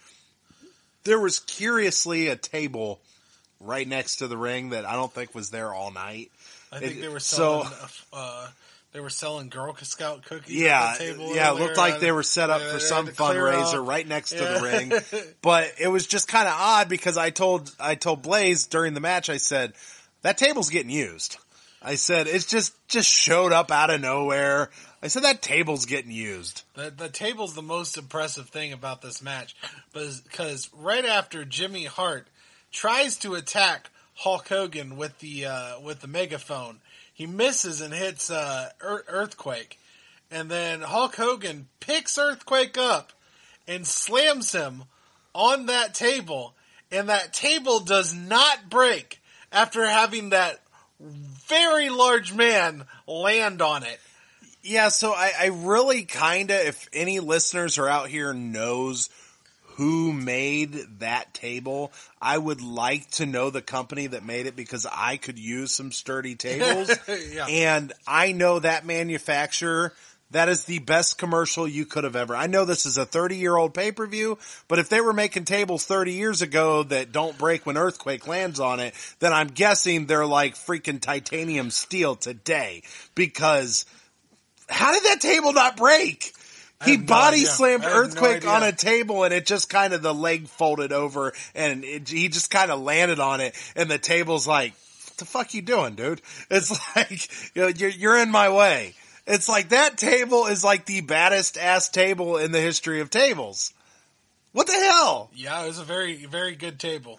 There was curiously a table right next to the ring that I don't think was there all night. I think It- they were so- selling. uh, they were selling Girl Scout cookies. Yeah, at the table yeah, it earlier. looked like they were set up Yeah, for they some had to clear fundraiser off. right next to Yeah. the ring. But it was just kind of odd because I told I told Blaze during the match, I said, that table's getting used. I said, it's just, just showed up out of nowhere. I said, that table's getting used. The, the table's the most impressive thing about this match, because right after Jimmy Hart tries to attack Hulk Hogan with the uh, with the megaphone, he misses and hits uh, Ear- Earthquake, and then Hulk Hogan picks Earthquake up and slams him on that table, and that table does not break after having that very large man land on it. Yeah, so I, I really kind of, if any listeners are out here knows who made that table, I would like to know the company that made it, because I could use some sturdy tables. Yeah. And I know that manufacturer, that is the best commercial you could have ever. I know this is a thirty-year-old pay-per-view, but if they were making tables thirty years ago that don't break when Earthquake lands on it, then I'm guessing they're like freaking titanium steel today, because how did that table not break? He no body idea. slammed I have no Earthquake idea. on a table, and it just kind of, the leg folded over, and it, he just kind of landed on it, and the table's like, what the fuck you doing, dude? It's like, you know, you're, you're in my way. It's like, that table is like the baddest ass table in the history of tables. What the hell? Yeah, it was a very, very good table.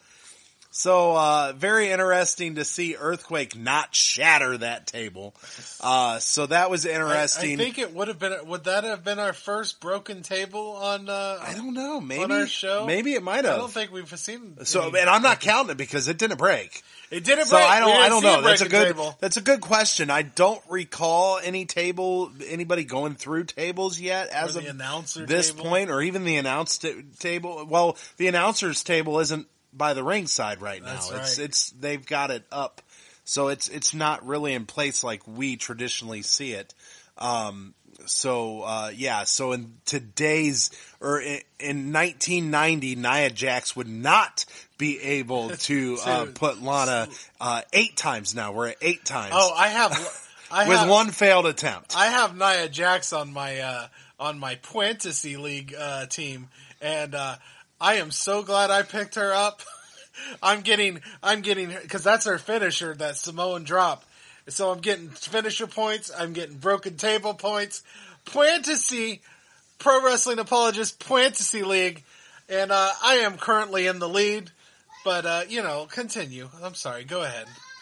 So, uh, very interesting to see Earthquake not shatter that table. Uh, so that was interesting. I, I think it would have been, would that have been our first broken table on, uh, I don't know. Maybe, on our show? maybe it might have. I don't think we've seen. So, any- and I'm not counting it because it didn't break. It didn't So break. I don't, We I didn't don't see know. That's a breaking good, table. that's a good question. I don't recall any table, anybody going through tables yet as Or of the announcer this table. point, or even the announced t- table. Well, the announcer's table isn't by the ringside right now. That's It's, right. it's, they've got it up. So it's, it's not really in place like we traditionally see it. Um, so, uh, yeah, so in today's, or in, in nineteen ninety, Nia Jax would not be able to, uh, put Lana, uh, eight times now. We're at eight times. Oh, I have, I with have, one failed attempt. I have Nia Jax on my, uh, on my Fantasy League, uh, team. And, uh, I am so glad I picked her up. I'm getting, I'm getting, cause that's her finisher, that Samoan drop. So I'm getting finisher points. I'm getting broken table points. Fantasy, Pro Wrestling Apologist Fantasy League. And, uh, I am currently in the lead. But, uh, you know, continue. I'm sorry. Go ahead.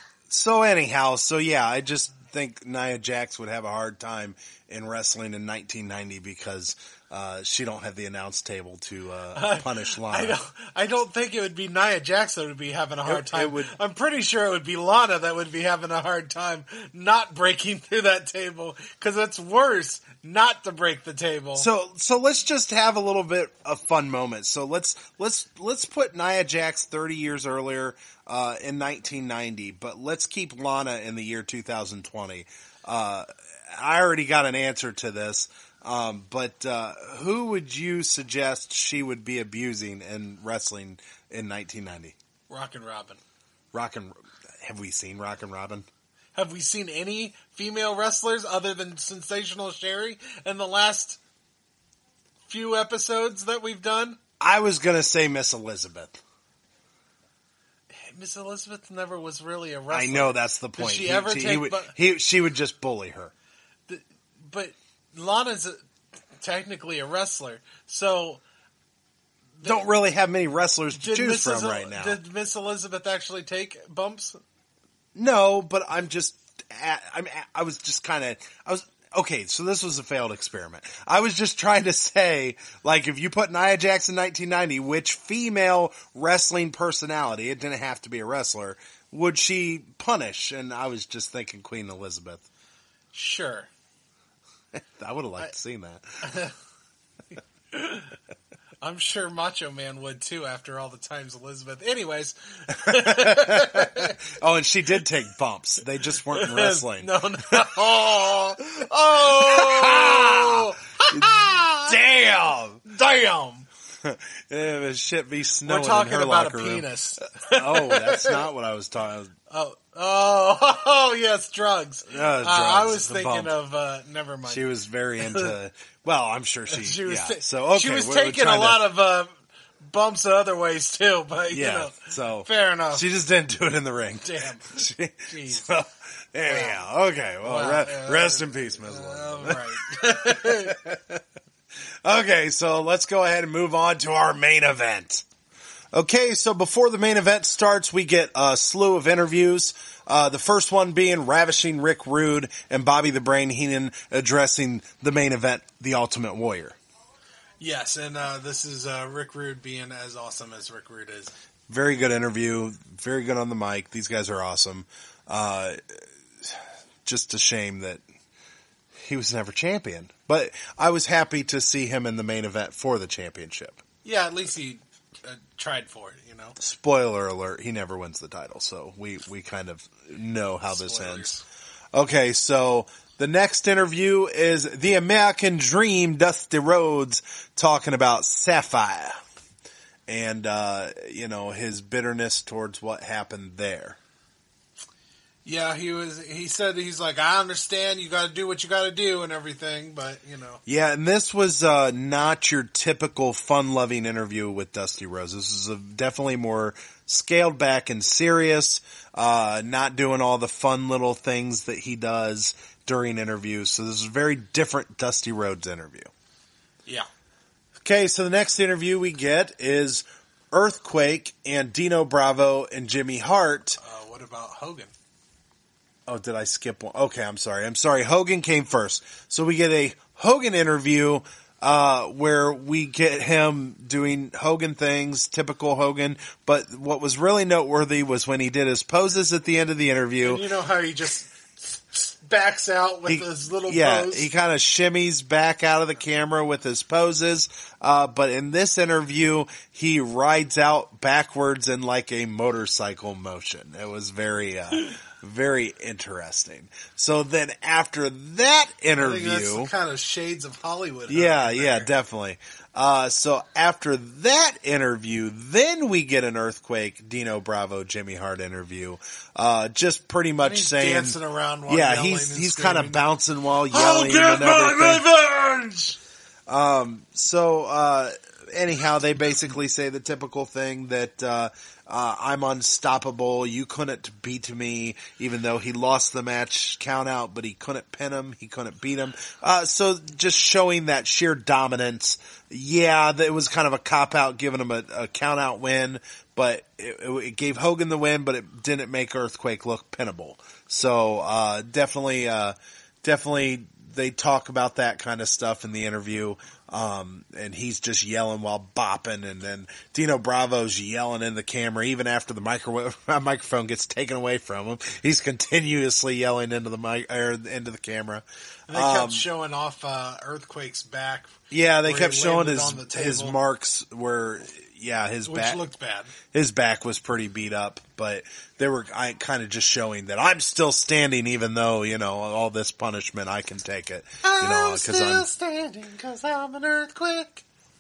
So anyhow, so yeah, I just think Nia Jax would have a hard time in wrestling in nineteen ninety because uh, she don't have the announce table to uh, punish Lana. I don't, I don't think it would be Nia Jax that would be having a hard It- time. it would- I'm pretty sure it would be Lana that would be having a hard time not breaking through that table, because it's worse not to break the table. So so let's just have a little bit of fun moment. So let's let's let's put Nia Jax thirty years earlier uh, in nineteen ninety, but let's keep Lana in the year two thousand twenty. Uh, I already got an answer to this. Um, but, uh, who would you suggest she would be abusing in wrestling in nineteen ninety? Rockin' Robin. Rockin', have we seen Rockin' Robin? Have we seen any female wrestlers other than Sensational Sherry in the last few episodes that we've done? I was gonna say Miss Elizabeth. Miss Elizabeth never was really a wrestler. I know that's the point. Did she He- ever he, take he would, bu- he, she would just bully her. But Lana's a, technically a wrestler, so Don't really have many wrestlers to did choose Missus from El- right now. Did Miss Elizabeth actually take bumps? No, but I'm just, at, I'm, at, I was just kind of, I was, okay, so this was a failed experiment. I was just trying to say, like, if you put Nia Jax in nineteen ninety, which female wrestling personality, it didn't have to be a wrestler, would she punish? And I was just thinking Queen Elizabeth. Sure. I would have liked to see that. I'm sure Macho Man would too after all the times Elizabeth. Anyways. Oh, and she did take bumps. They just weren't in wrestling. No, no. Oh! Oh! Damn! Damn! Yeah, but shit be snowing We're talking in her about locker a room. penis. Oh, that's not what I was talking. Oh, oh, oh, yes, drugs. Uh, Uh, I drugs, was the thinking bump. of, uh, never mind. She was very into. Well, I'm sure she. She was, yeah. ta- So okay, she was we're- we're taking a trying to- lot of, uh, bumps other ways too, but, you Yeah. know, So fair enough. She just didn't do it in the ring. Damn. She, Jeez. so, anyhow, okay. Well, Wow. re- Uh, rest in peace, Miz All Elizabeth. right. Okay, so let's go ahead and move on to our main event. Okay, so before the main event starts, we get a slew of interviews. Uh, the first one being Ravishing Rick Rude and Bobby the Brain Heenan addressing the main event, The Ultimate Warrior. Yes, and, uh, this is, uh, Rick Rude being as awesome as Rick Rude is. Very good interview. Very good on the mic. These guys are awesome. Uh, just a shame that he was never champion. But I was happy to see him in the main event for the championship. Yeah, at least he uh, tried for it, you know. Spoiler alert, he never wins the title. So we, we kind of know how this Spoilers. ends. Okay, so the next interview is The American Dream, Dusty Rhodes, talking about Sapphire. And, uh, you know, his bitterness towards what happened there. Yeah, he was. He said he's like, I understand. You got to do what you got to do and everything, but you know. Yeah, and this was uh, not your typical fun-loving interview with Dusty Rhodes. This is a, definitely more scaled back and serious. Uh, not doing all the fun little things that he does during interviews. So this is a very different Dusty Rhodes interview. Yeah. Okay, so the next interview we get is Earthquake and Dino Bravo and Jimmy Hart. Uh, what about Hogan? Oh, did I skip one? Okay, I'm sorry. I'm sorry. Hogan came first. So we get a Hogan interview, uh, where we get him doing Hogan things, typical Hogan. But what was really noteworthy was when he did his poses at the end of the interview. And you know how he just backs out with he, his little yeah, pose? he kind of shimmies back out of the camera with his poses. Uh, but in this interview, he rides out backwards in like a motorcycle motion. It was very, uh, very interesting. So then after that interview, I think that's kind of shades of Hollywood. yeah, yeah, definitely. Uh, so after that interview, then we get an Earthquake, Dino Bravo, Jimmy Hart interview. Uh, just pretty much he's saying, dancing around while yeah, yelling he's and he's kind of screaming. bouncing while I'll yelling get and everything. my revenge! Um, so, uh, anyhow, they basically say the typical thing that, uh, uh, I'm unstoppable. You couldn't beat me, even though he lost the match count out, but he couldn't pin him. He couldn't beat him. Uh, so just showing that sheer dominance. Yeah, it was kind of a cop out giving him a, a count out win, but it, it gave Hogan the win, but it didn't make Earthquake look pinnable. So, uh, definitely, uh, definitely, they talk about that kind of stuff in the interview, um, and he's just yelling while bopping, and then Dino Bravo's yelling in the camera, even after the microwave, microphone gets taken away from him. He's continuously yelling into the mic, or into the camera. And they kept Um, showing off uh, Earthquake's back. yeah, they where kept he showing landed his on the his table, marks where, yeah, his which back looked bad. his back was pretty beat up, but they were I kind of just showing that I'm still standing, even though, you know, all this punishment, I can take it, you know, I'm because still I'm standing because I'm an earthquake.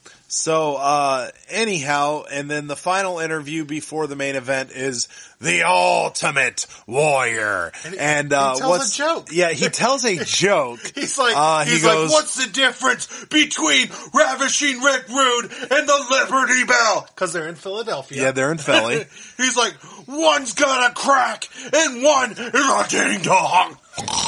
So, uh, anyhow, and then the final interview before the main event is the Ultimate Warrior. And he- And, uh, he tells what's, a joke. Yeah, he tells a joke. He's like, Uh, he he's goes- like, what's the difference between Ravishing Rick Rude and the Liberty Bell? Because they're in Philadelphia. Yeah, they're in Philly. He's like, one's got a crack and one is a ding dong.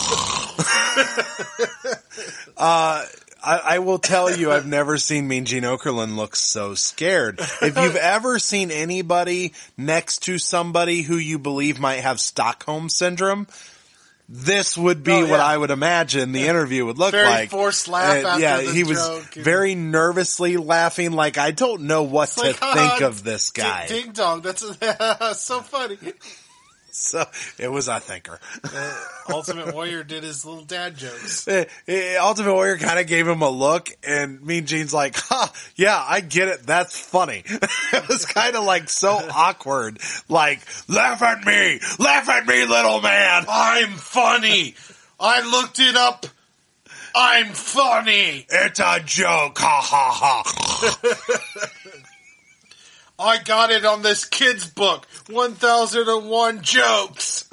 uh, I, I will tell you, I've never seen Mean Gene Okerlund look so scared. If you've ever seen anybody next to somebody who you believe might have Stockholm Syndrome, this would be Oh, yeah. what I would imagine the interview would look Very like. forced laugh And, after yeah, the he was joke and- very nervously laughing, like, I don't know what to Like, think ah, of this guy. Ding, ding dong. That's so funny. So, it was a thinker. Uh, Ultimate Warrior did his little dad jokes. Eh, eh, Ultimate Warrior kind of gave him a look, and Mean Gene's like, "Ha, yeah, I get it. That's funny." It was kind of like so awkward. Like, laugh at me, laugh at me, little man. I'm funny. I looked it up. I'm funny. It's a joke. Ha ha ha. I got it on this kid's book. one thousand one jokes.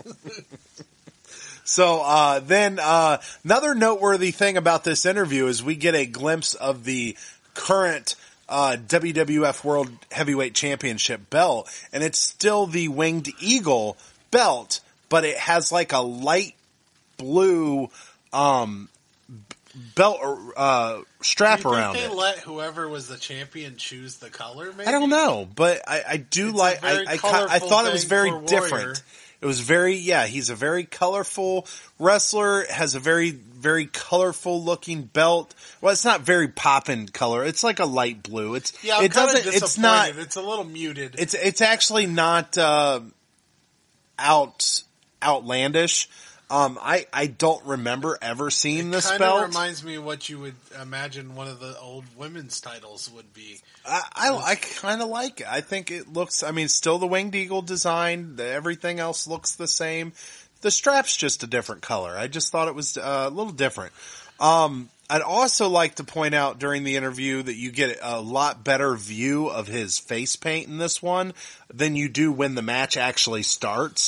So uh, then uh, another noteworthy thing about this interview is we get a glimpse of the current uh, W W F World Heavyweight Championship belt, and it's still the Winged Eagle belt, but it has like a light blue um, b- belt uh, strap Do you around think they it. let whoever was the champion choose the color, maybe? I don't know, but I, I do It's a like. very I I, ki- I colorful thought it was thing very for Warrior. different. It was very yeah. He's a very colorful wrestler. Has a very very colorful looking belt. Well, it's not very poppin' color. It's like a light blue. It's Yeah, I'm it kind of doesn't. disappointed. It's not. It's a little muted. It's it's actually not uh, out outlandish. Um, I I don't remember ever seeing this kind belt. of reminds me of what you would imagine one of the old women's titles would be. I, I, I kind of like it. I think it looks, I mean, still the Winged Eagle design. The, everything else looks the same. The strap's just a different color. I just thought it was uh, a little different. Um, I'd also like to point out during the interview that you get a lot better view of his face paint in this one than you do when the match actually starts.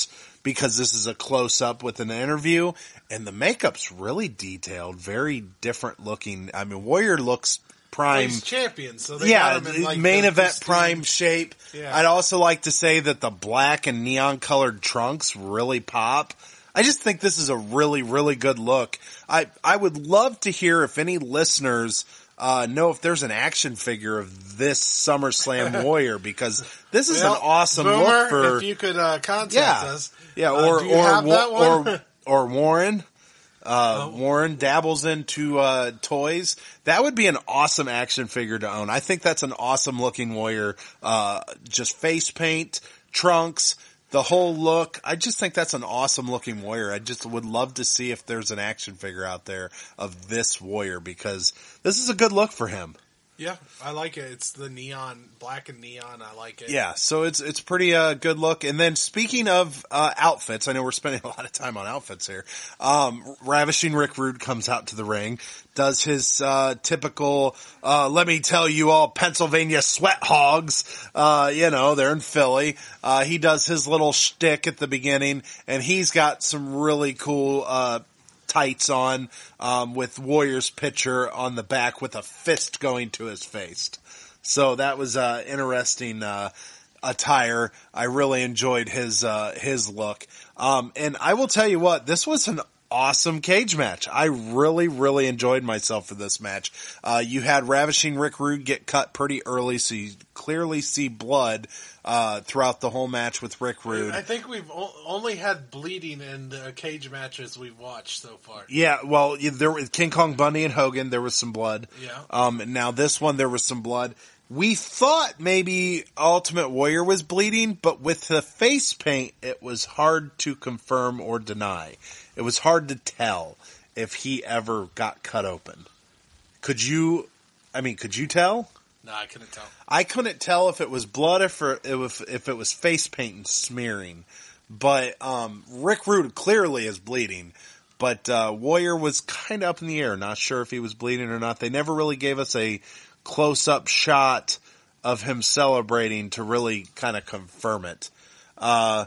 because this is a close up with an interview, and the makeup's really detailed, very different looking. I mean, Warrior looks prime. He's champion, so they yeah, got him in, like, main the event pristine- prime shape. Yeah. I'd also like to say that the black and neon colored trunks really pop. I just think this is a really, really good look. I, I would love to hear if any listeners, uh, know if there's an action figure of this SummerSlam Warrior, because this is Well, an awesome Boomer, look for, if you could uh, contact yeah, us. yeah, Uh, or, do you or, have Wa- that one? or, or Warren. Uh, Oh. Warren dabbles into, uh, toys. That would be an awesome action figure to own. I think that's an awesome looking Warrior. Uh, just face paint, trunks, the whole look. I just think that's an awesome looking Warrior. I just would love to see if there's an action figure out there of this Warrior, because this is a good look for him. Yeah, I like it. It's the neon, black and neon. I like it. Yeah, so it's it's pretty uh, good look. And then speaking of uh, outfits, I know we're spending a lot of time on outfits here. Um, Ravishing Rick Rude comes out to the ring, does his uh, typical, uh, let me tell you all Pennsylvania sweat hogs. Uh, you know, they're in Philly. Uh, he does his little shtick at the beginning, and he's got some really cool uh tights on, um, with Warrior's picture on the back with a fist going to his face. So that was, uh, interesting, uh, attire. I really enjoyed his, uh, his look. Um, and I will tell you what, this was an awesome cage match. I really, really enjoyed myself for this match. Uh, you had Ravishing Rick Rude get cut pretty early, so you clearly see blood, uh, throughout the whole match with Rick Rude. I think we've o- only had bleeding in the cage matches we've watched so far. Yeah, well, you- there was King Kong Bundy and Hogan, there was some blood. Yeah. Um, now this one, there was some blood. We thought maybe Ultimate Warrior was bleeding, but with the face paint, it was hard to confirm or deny. It was hard to tell if he ever got cut open. Could you, I mean, could you tell? No, I couldn't tell. I couldn't tell if it was blood or if it was, if it was face paint and smearing. But um, Rick Rude clearly is bleeding. But uh, Warrior was kind of up in the air, not sure if he was bleeding or not. They never really gave us a close-up shot of him celebrating to really kind of confirm it. Uh,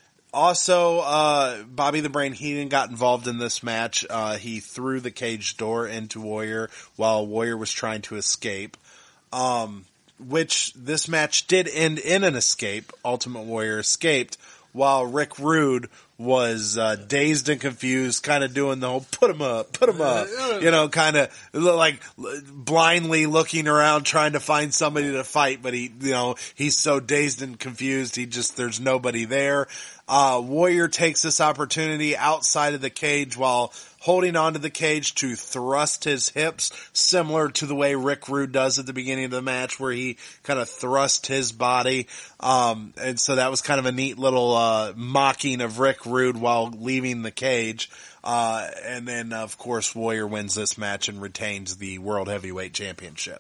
also, uh, Bobby the Brain Heenan got involved in this match. Uh, he threw the cage door into Warrior while Warrior was trying to escape. Um, which this match did end in an escape. Ultimate Warrior escaped while Rick Rude was uh, dazed and confused, kind of doing the whole put him up, put him up, you know, kind of like blindly looking around trying to find somebody to fight, but he, you know, he's so dazed and confused, he just, there's nobody there. Uh, Warrior takes this opportunity outside of the cage while holding onto the cage to thrust his hips, similar to the way Rick Rude does at the beginning of the match, where he kind of thrust his body. Um, and so that was kind of a neat little, uh, mocking of Rick Rude while leaving the cage. Uh, and then, of course, Warrior wins this match and retains the World Heavyweight Championship.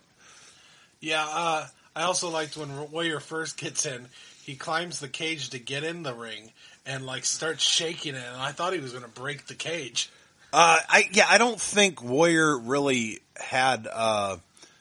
Yeah, uh, I also liked when Warrior first gets in, he climbs the cage to get in the ring and, like, starts shaking it, and I thought he was going to break the cage. Uh, I, yeah, I don't think Warrior really had, uh,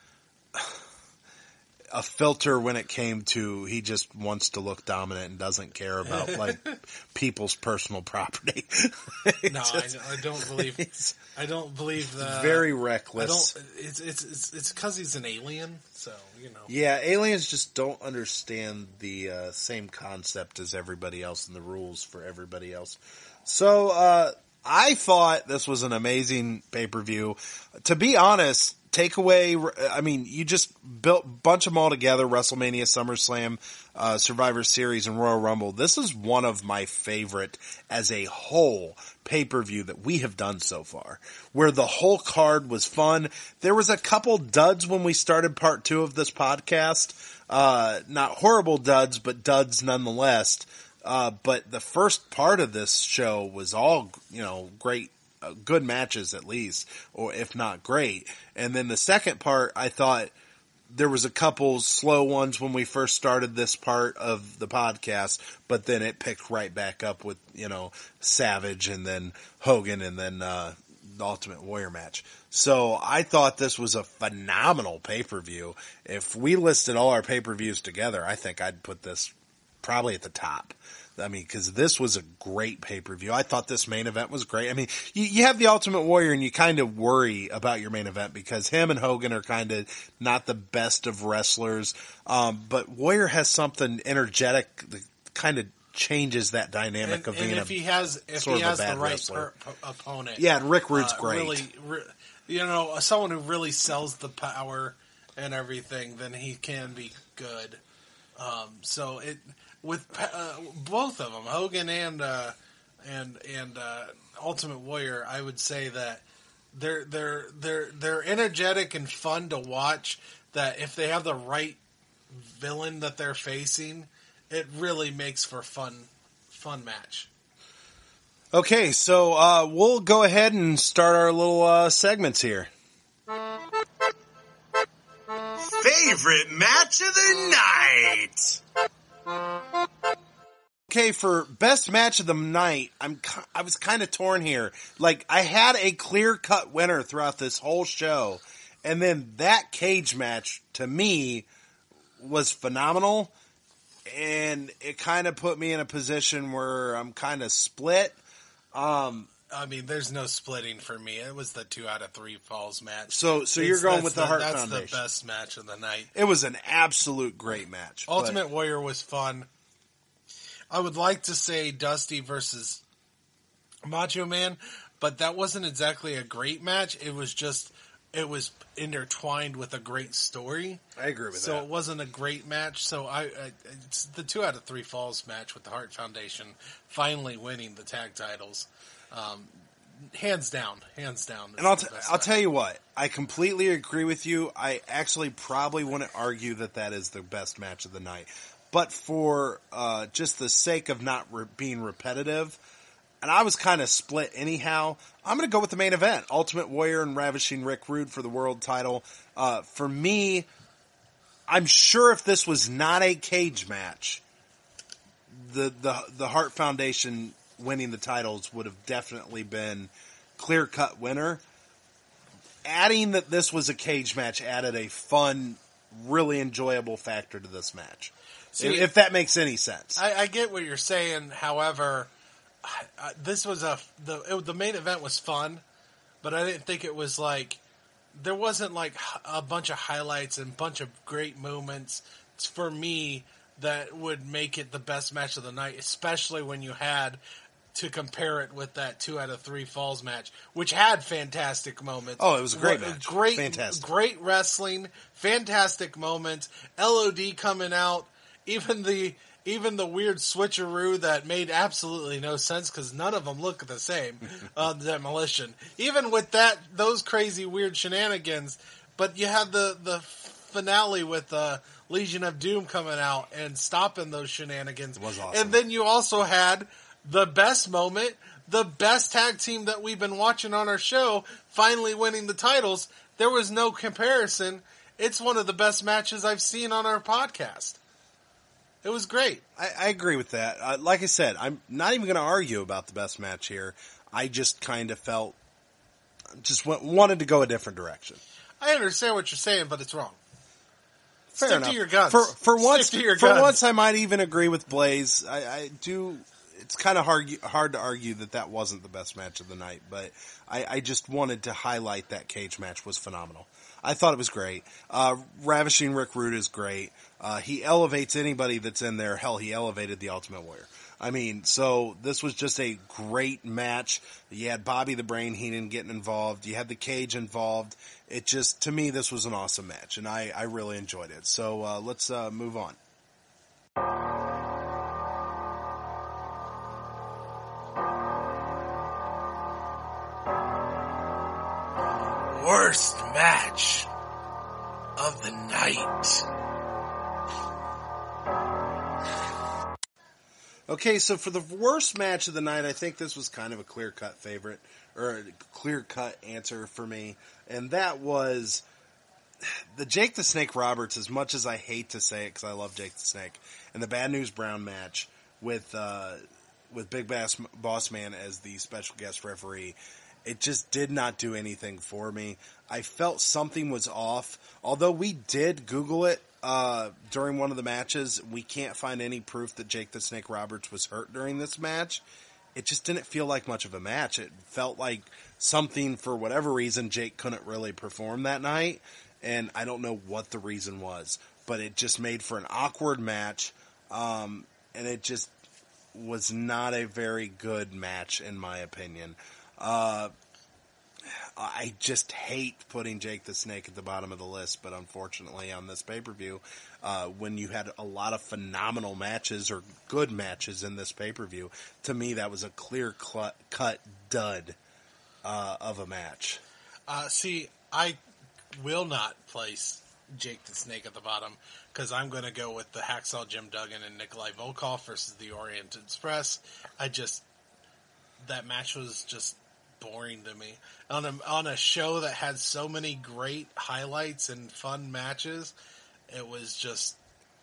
a filter when it came to, he just wants to look dominant and doesn't care about, like, people's personal property. No, just, I, I don't believe, I don't believe that. Very reckless. I don't, it's, it's, it's, it's cause he's an alien, so, you know. Yeah, aliens just don't understand the, uh, same concept as everybody else and the rules for everybody else. So, uh, I thought this was an amazing pay-per-view. To be honest, takeaway, I mean, you just built, bunch them all together, WrestleMania, SummerSlam, uh, Survivor Series, and Royal Rumble. This is one of my favorite as a whole pay-per-view that we have done so far, where the whole card was fun. There was a couple duds when we started part two of this podcast. Uh, not horrible duds, but duds nonetheless. Uh, but the first part of this show was all, you know, great, uh, good matches at least, or if not great. And then the second part, I thought there was a couple slow ones when we first started this part of the podcast, but then it picked right back up with, you know, Savage and then Hogan and then, uh, the Ultimate Warrior match. So I thought this was a phenomenal pay-per-view. If we listed all our pay-per-views together, I think I'd put this probably at the top. I mean, because this was a great pay-per-view. I thought this main event was great. I mean, you, you have the Ultimate Warrior, and you kind of worry about your main event because him and Hogan are kind of not the best of wrestlers. Um, but Warrior has something energetic that kind of changes that dynamic and, of being and if a he has if sort he of a has bad the right wrestler. per, p- opponent. Yeah, and Rick Rude's uh, great. Really, re, you know, someone who really sells the power and everything, then he can be good. Um, so it with uh, both of them, Hogan and uh, and and uh, Ultimate Warrior, I would say that they're they're they're they're energetic and fun to watch. That if they have the right villain that they're facing, it really makes for fun fun match. Okay, so uh, we'll go ahead and start our little uh, segments here. Favorite match of the night. Okay, for best match of the night, I'm I was kind of torn here. Like, I had a clear-cut winner throughout this whole show, and then that cage match, to me, was phenomenal, and it kind of put me in a position where I'm kind of split. Um, I mean, there's no splitting for me. It was the two out of three falls match. So, so It's- you're going that's with the Hart That's Foundation. the best match of the night. It was an absolute great match. but- Ultimate Warrior was fun. I would like to say Dusty versus Macho Man, but that wasn't exactly a great match. It was just, it was intertwined with a great story. I agree with So that. it wasn't a great match. So I, I, it's the two out of three falls match with the Hart Foundation finally winning the tag titles. Um, hands down, hands down. And I'll, the t- best I'll match. tell you what, I completely agree with you. I actually probably wouldn't argue that that is the best match of the night. But for uh, just the sake of not re- being repetitive, and I was kind of split anyhow, I'm going to go with the main event. Ultimate Warrior and Ravishing Rick Rude for the world title. Uh, for me, I'm sure if this was not a cage match, the, the, the Hart Foundation winning the titles would have definitely been clear-cut winner. Adding that this was a cage match added a fun, really enjoyable factor to this match. See, if, if that makes any sense. I, I get what you're saying. However, I, I, this was a the it, the main event was fun, but I didn't think it was like there wasn't like a bunch of highlights and a bunch of great moments for me that would make it the best match of the night, especially when you had to compare it with that two out of three falls match, which had fantastic moments. Oh, it was a great What- match. Great, Fantastic. great wrestling, fantastic moments. L O D coming out, even the even the weird switcheroo that made absolutely no sense because none of them look the same. uh, the Demolition, even with that, those crazy weird shenanigans. But you had the the finale with uh, Legion of Doom coming out and stopping those shenanigans. It was awesome. And then you also had the best moment, the best tag team that we've been watching on our show, finally winning the titles. There was no comparison. It's one of the best matches I've seen on our podcast. It was great. I, I agree with that. Uh, like I said, I'm not even going to argue about the best match here. I just kind of felt, just went, wanted to go a different direction. I understand what you're saying, but it's wrong. Fair Stick enough. to your guns. For for Stick once, to your for guns. once, I might even agree with Blaze. I, I do. It's kind of hard hard to argue that that wasn't the best match of the night, but I, I just wanted to highlight that cage match was phenomenal. I thought it was great. Uh, Ravishing Rick Rude is great. Uh, he elevates anybody that's in there. Hell, he elevated the Ultimate Warrior. I mean, so this was just a great match. You had Bobby the Brain Heenan getting involved. You had the cage involved. It just, to me, this was an awesome match, and I, I really enjoyed it. So uh, let's uh, move on. Worst match of the night. Okay, so for the worst match of the night, I think this was kind of a clear-cut favorite, or a clear-cut answer for me, and that was the Jake the Snake Roberts, as much as I hate to say it because I love Jake the Snake, and the Bad News Brown match with uh, with Big Bass Boss Man as the special guest referee. It just did not do anything for me. I felt something was off. Although we did Google it uh, during one of the matches, we can't find any proof that Jake the Snake Roberts was hurt during this match. It just didn't feel like much of a match. It felt like something, for whatever reason, Jake couldn't really perform that night, and I don't know what the reason was, but it just made for an awkward match, um, and it just was not a very good match, in my opinion. Uh, I just hate putting Jake the Snake at the bottom of the list, but unfortunately on this pay-per-view, uh, when you had a lot of phenomenal matches or good matches in this pay-per-view, to me that was a clear-cut dud uh, of a match. Uh, see, I will not place Jake the Snake at the bottom because I'm going to go with the Hacksaw Jim Duggan and Nikolai Volkov versus the Orient Express. I just, that match was just boring to me. On a, on a show that had so many great highlights and fun matches, it was just,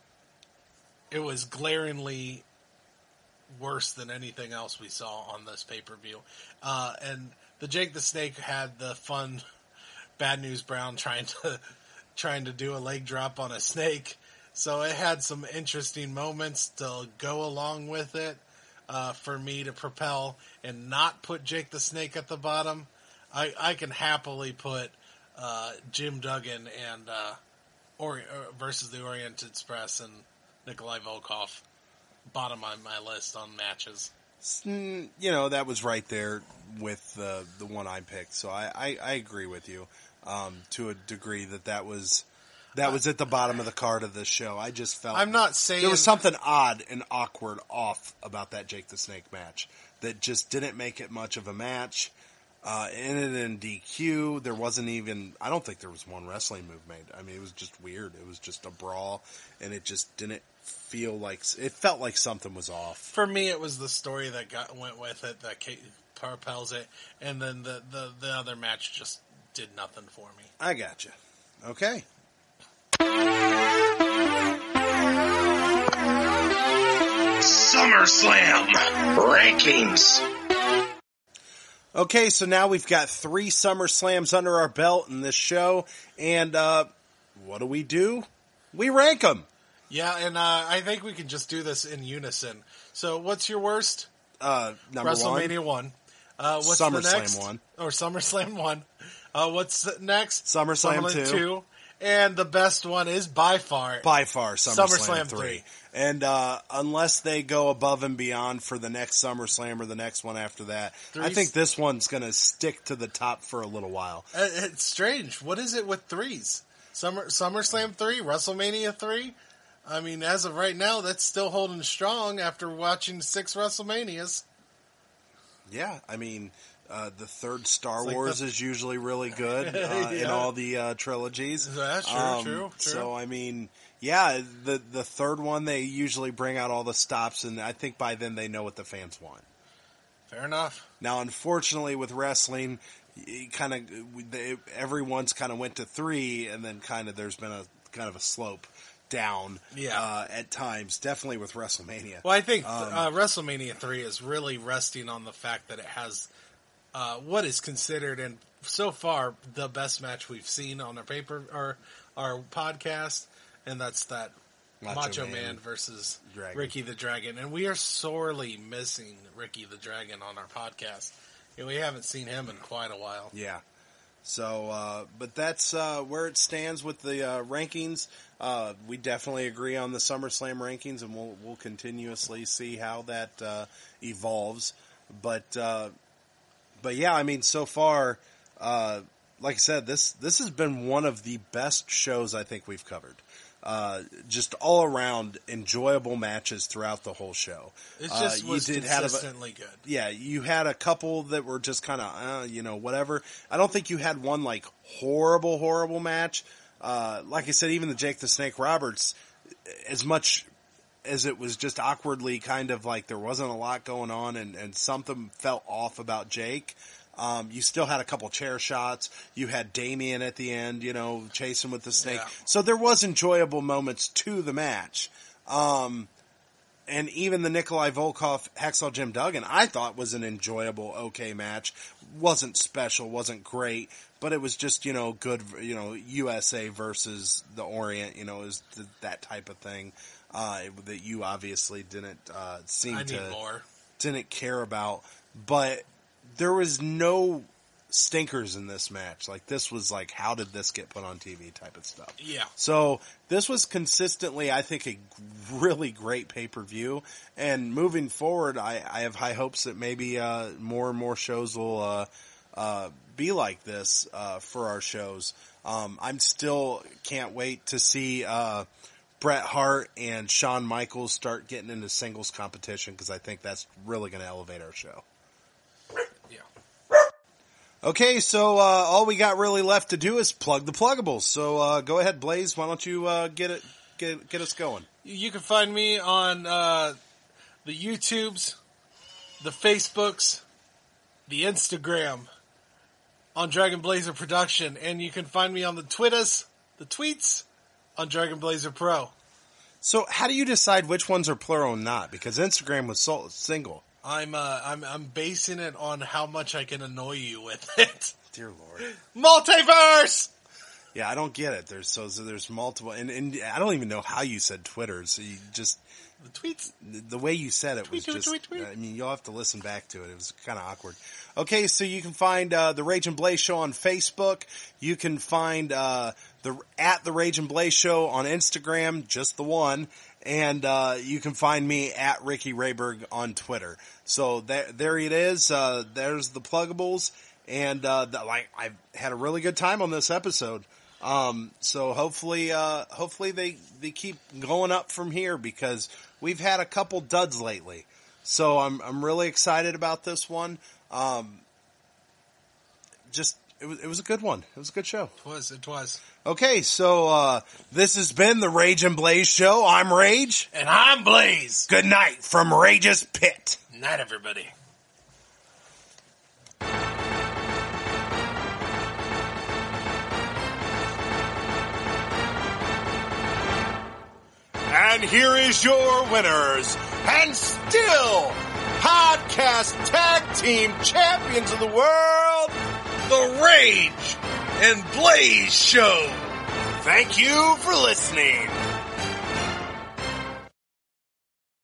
it was glaringly worse than anything else we saw on this pay-per-view. Uh, and the Jake the Snake had the fun Bad News Brown trying to trying to do a leg drop on a snake. So it had some interesting moments to go along with it. Uh, for me to propel and not put Jake the Snake at the bottom. I, I can happily put uh, Jim Duggan and uh, or, uh, versus the Orient Express and Nikolai Volkov bottom on my list on matches. You know, that was right there with the the one I picked, so I, I, I agree with you um, to a degree that that was that was at the bottom of the card of this show. I just felt I'm not saying there was something odd and awkward off about that Jake the Snake match that just didn't make it much of a match. Uh, ended in D Q. There wasn't even, I don't think there was one wrestling move made. I mean, it was just weird. It was just a brawl, and it just didn't feel like, it felt like something was off. For me, it was the story that got went with it that propels it, and then the, the, the other match just did nothing for me. I gotcha. Okay. SummerSlam rankings. Okay, so now we've got three SummerSlams under our belt in this show, and uh, what do we do? We rank them. Yeah, and uh, I think we can just do this in unison. So, what's your worst? Uh, number WrestleMania one. one. Uh, what's SummerSlam the next? one. Or SummerSlam one. Uh, what's the next? SummerSlam two. two. And the best one is by far. By far, SummerSlam, SummerSlam three. three. And uh, unless they go above and beyond for the next SummerSlam or the next one after that, Three's, I think this one's going to stick to the top for a little while. Uh, it's strange. What is it with threes? Summer SummerSlam three, WrestleMania three? I mean, as of right now, that's still holding strong after watching six WrestleManias. Yeah, I mean, uh, the third Star like Wars the... is usually really good uh, yeah. in all the uh, trilogies. That's true, um, true, true. So, I mean, yeah, the the third one, they usually bring out all the stops, and I think by then they know what the fans want. Fair enough. Now, unfortunately, with wrestling, kind of everyone's kind of went to three, and then kind of there's been a kind of a slope down yeah. uh, at times, definitely with WrestleMania. Well, I think um, uh, WrestleMania three is really resting on the fact that it has uh, what is considered, and so far, the best match we've seen on our paper or our podcast, and that's that Macho, Macho Man, Man versus Dragon. Ricky the Dragon. And we are sorely missing Ricky the Dragon on our podcast. And we haven't seen him in quite a while. Yeah. So, uh, but that's uh, where it stands with the uh, rankings. Uh, we definitely agree on the SummerSlam rankings, and we'll we'll continuously see how that uh, evolves. But uh, but yeah, I mean, so far, uh, like I said, this this has been one of the best shows I think we've covered. Uh, just all around enjoyable matches throughout the whole show. It just uh, was you did consistently have a, good. Yeah, you had a couple that were just kind of, uh, you know, whatever. I don't think you had one like horrible, horrible match. Uh, like I said, even the Jake the Snake Roberts, as much as it was just awkwardly kind of like there wasn't a lot going on and, and something felt off about Jake. Um, you still had a couple chair shots. You had Damien at the end, you know, chasing with the snake. Yeah. So there was enjoyable moments to the match. Um, and even the Nikolai Volkov, Hacksaw Jim Duggan, I thought was an enjoyable, okay match. Wasn't special, wasn't great, but it was just, you know, good, you know, U S A versus the Orient, you know, is th- that type of thing, uh, that you obviously didn't, uh, seem I need to, more. didn't care about, but there was no stinkers in this match. Like, this was like, how did this get put on T V type of stuff. Yeah. So this was consistently, I think, a really great pay-per-view. And moving forward, I, I have high hopes that maybe uh, more and more shows will uh, uh, be like this uh, for our shows. Um, I'm still can't wait to see uh, Bret Hart and Shawn Michaels start getting into singles competition, because I think that's really going to elevate our show. Okay, so uh, all we got really left to do is plug the pluggables. So uh, go ahead, Blaze. Why don't you uh, get it, get get us going? You can find me on uh, the YouTubes, the Facebooks, the Instagram, on Dragon Blazer Production, and you can find me on the Twitters, the tweets, on Dragon Blazer Pro. So how do you decide which ones are plural and not? Because Instagram was so, single. I'm uh, I'm I'm basing it on how much I can annoy you with it. Dear Lord, multiverse. Yeah, I don't get it. There's so, so there's multiple, and, and I don't even know how you said Twitter. So you just the tweets, the way you said it was tweet, just. Tweet, tweet, tweet. I mean, you'll have to listen back to it. It was kind of awkward. Okay, so you can find uh, the Rage and Blaze Show on Facebook. You can find uh, the at the Rage and Blaze Show on Instagram, just the one. And uh, you can find me at Ricky Rayberg on Twitter. So there, there it is. Uh, there's the pluggables, and uh, the, like I've had a really good time on this episode. Um, so hopefully, uh, hopefully they they keep going up from here, because we've had a couple duds lately. So I'm I'm really excited about this one. Um, just it was it was a good one. It was a good show. It was. It was. Okay, so uh, this has been the Rage and Blaze Show. I'm Rage. And I'm Blaze. Good night from Rage's Pit. Night, everybody. And here is your winners, and still podcast tag team champions of the world, The Rage and Blaze Show. Thank you for listening.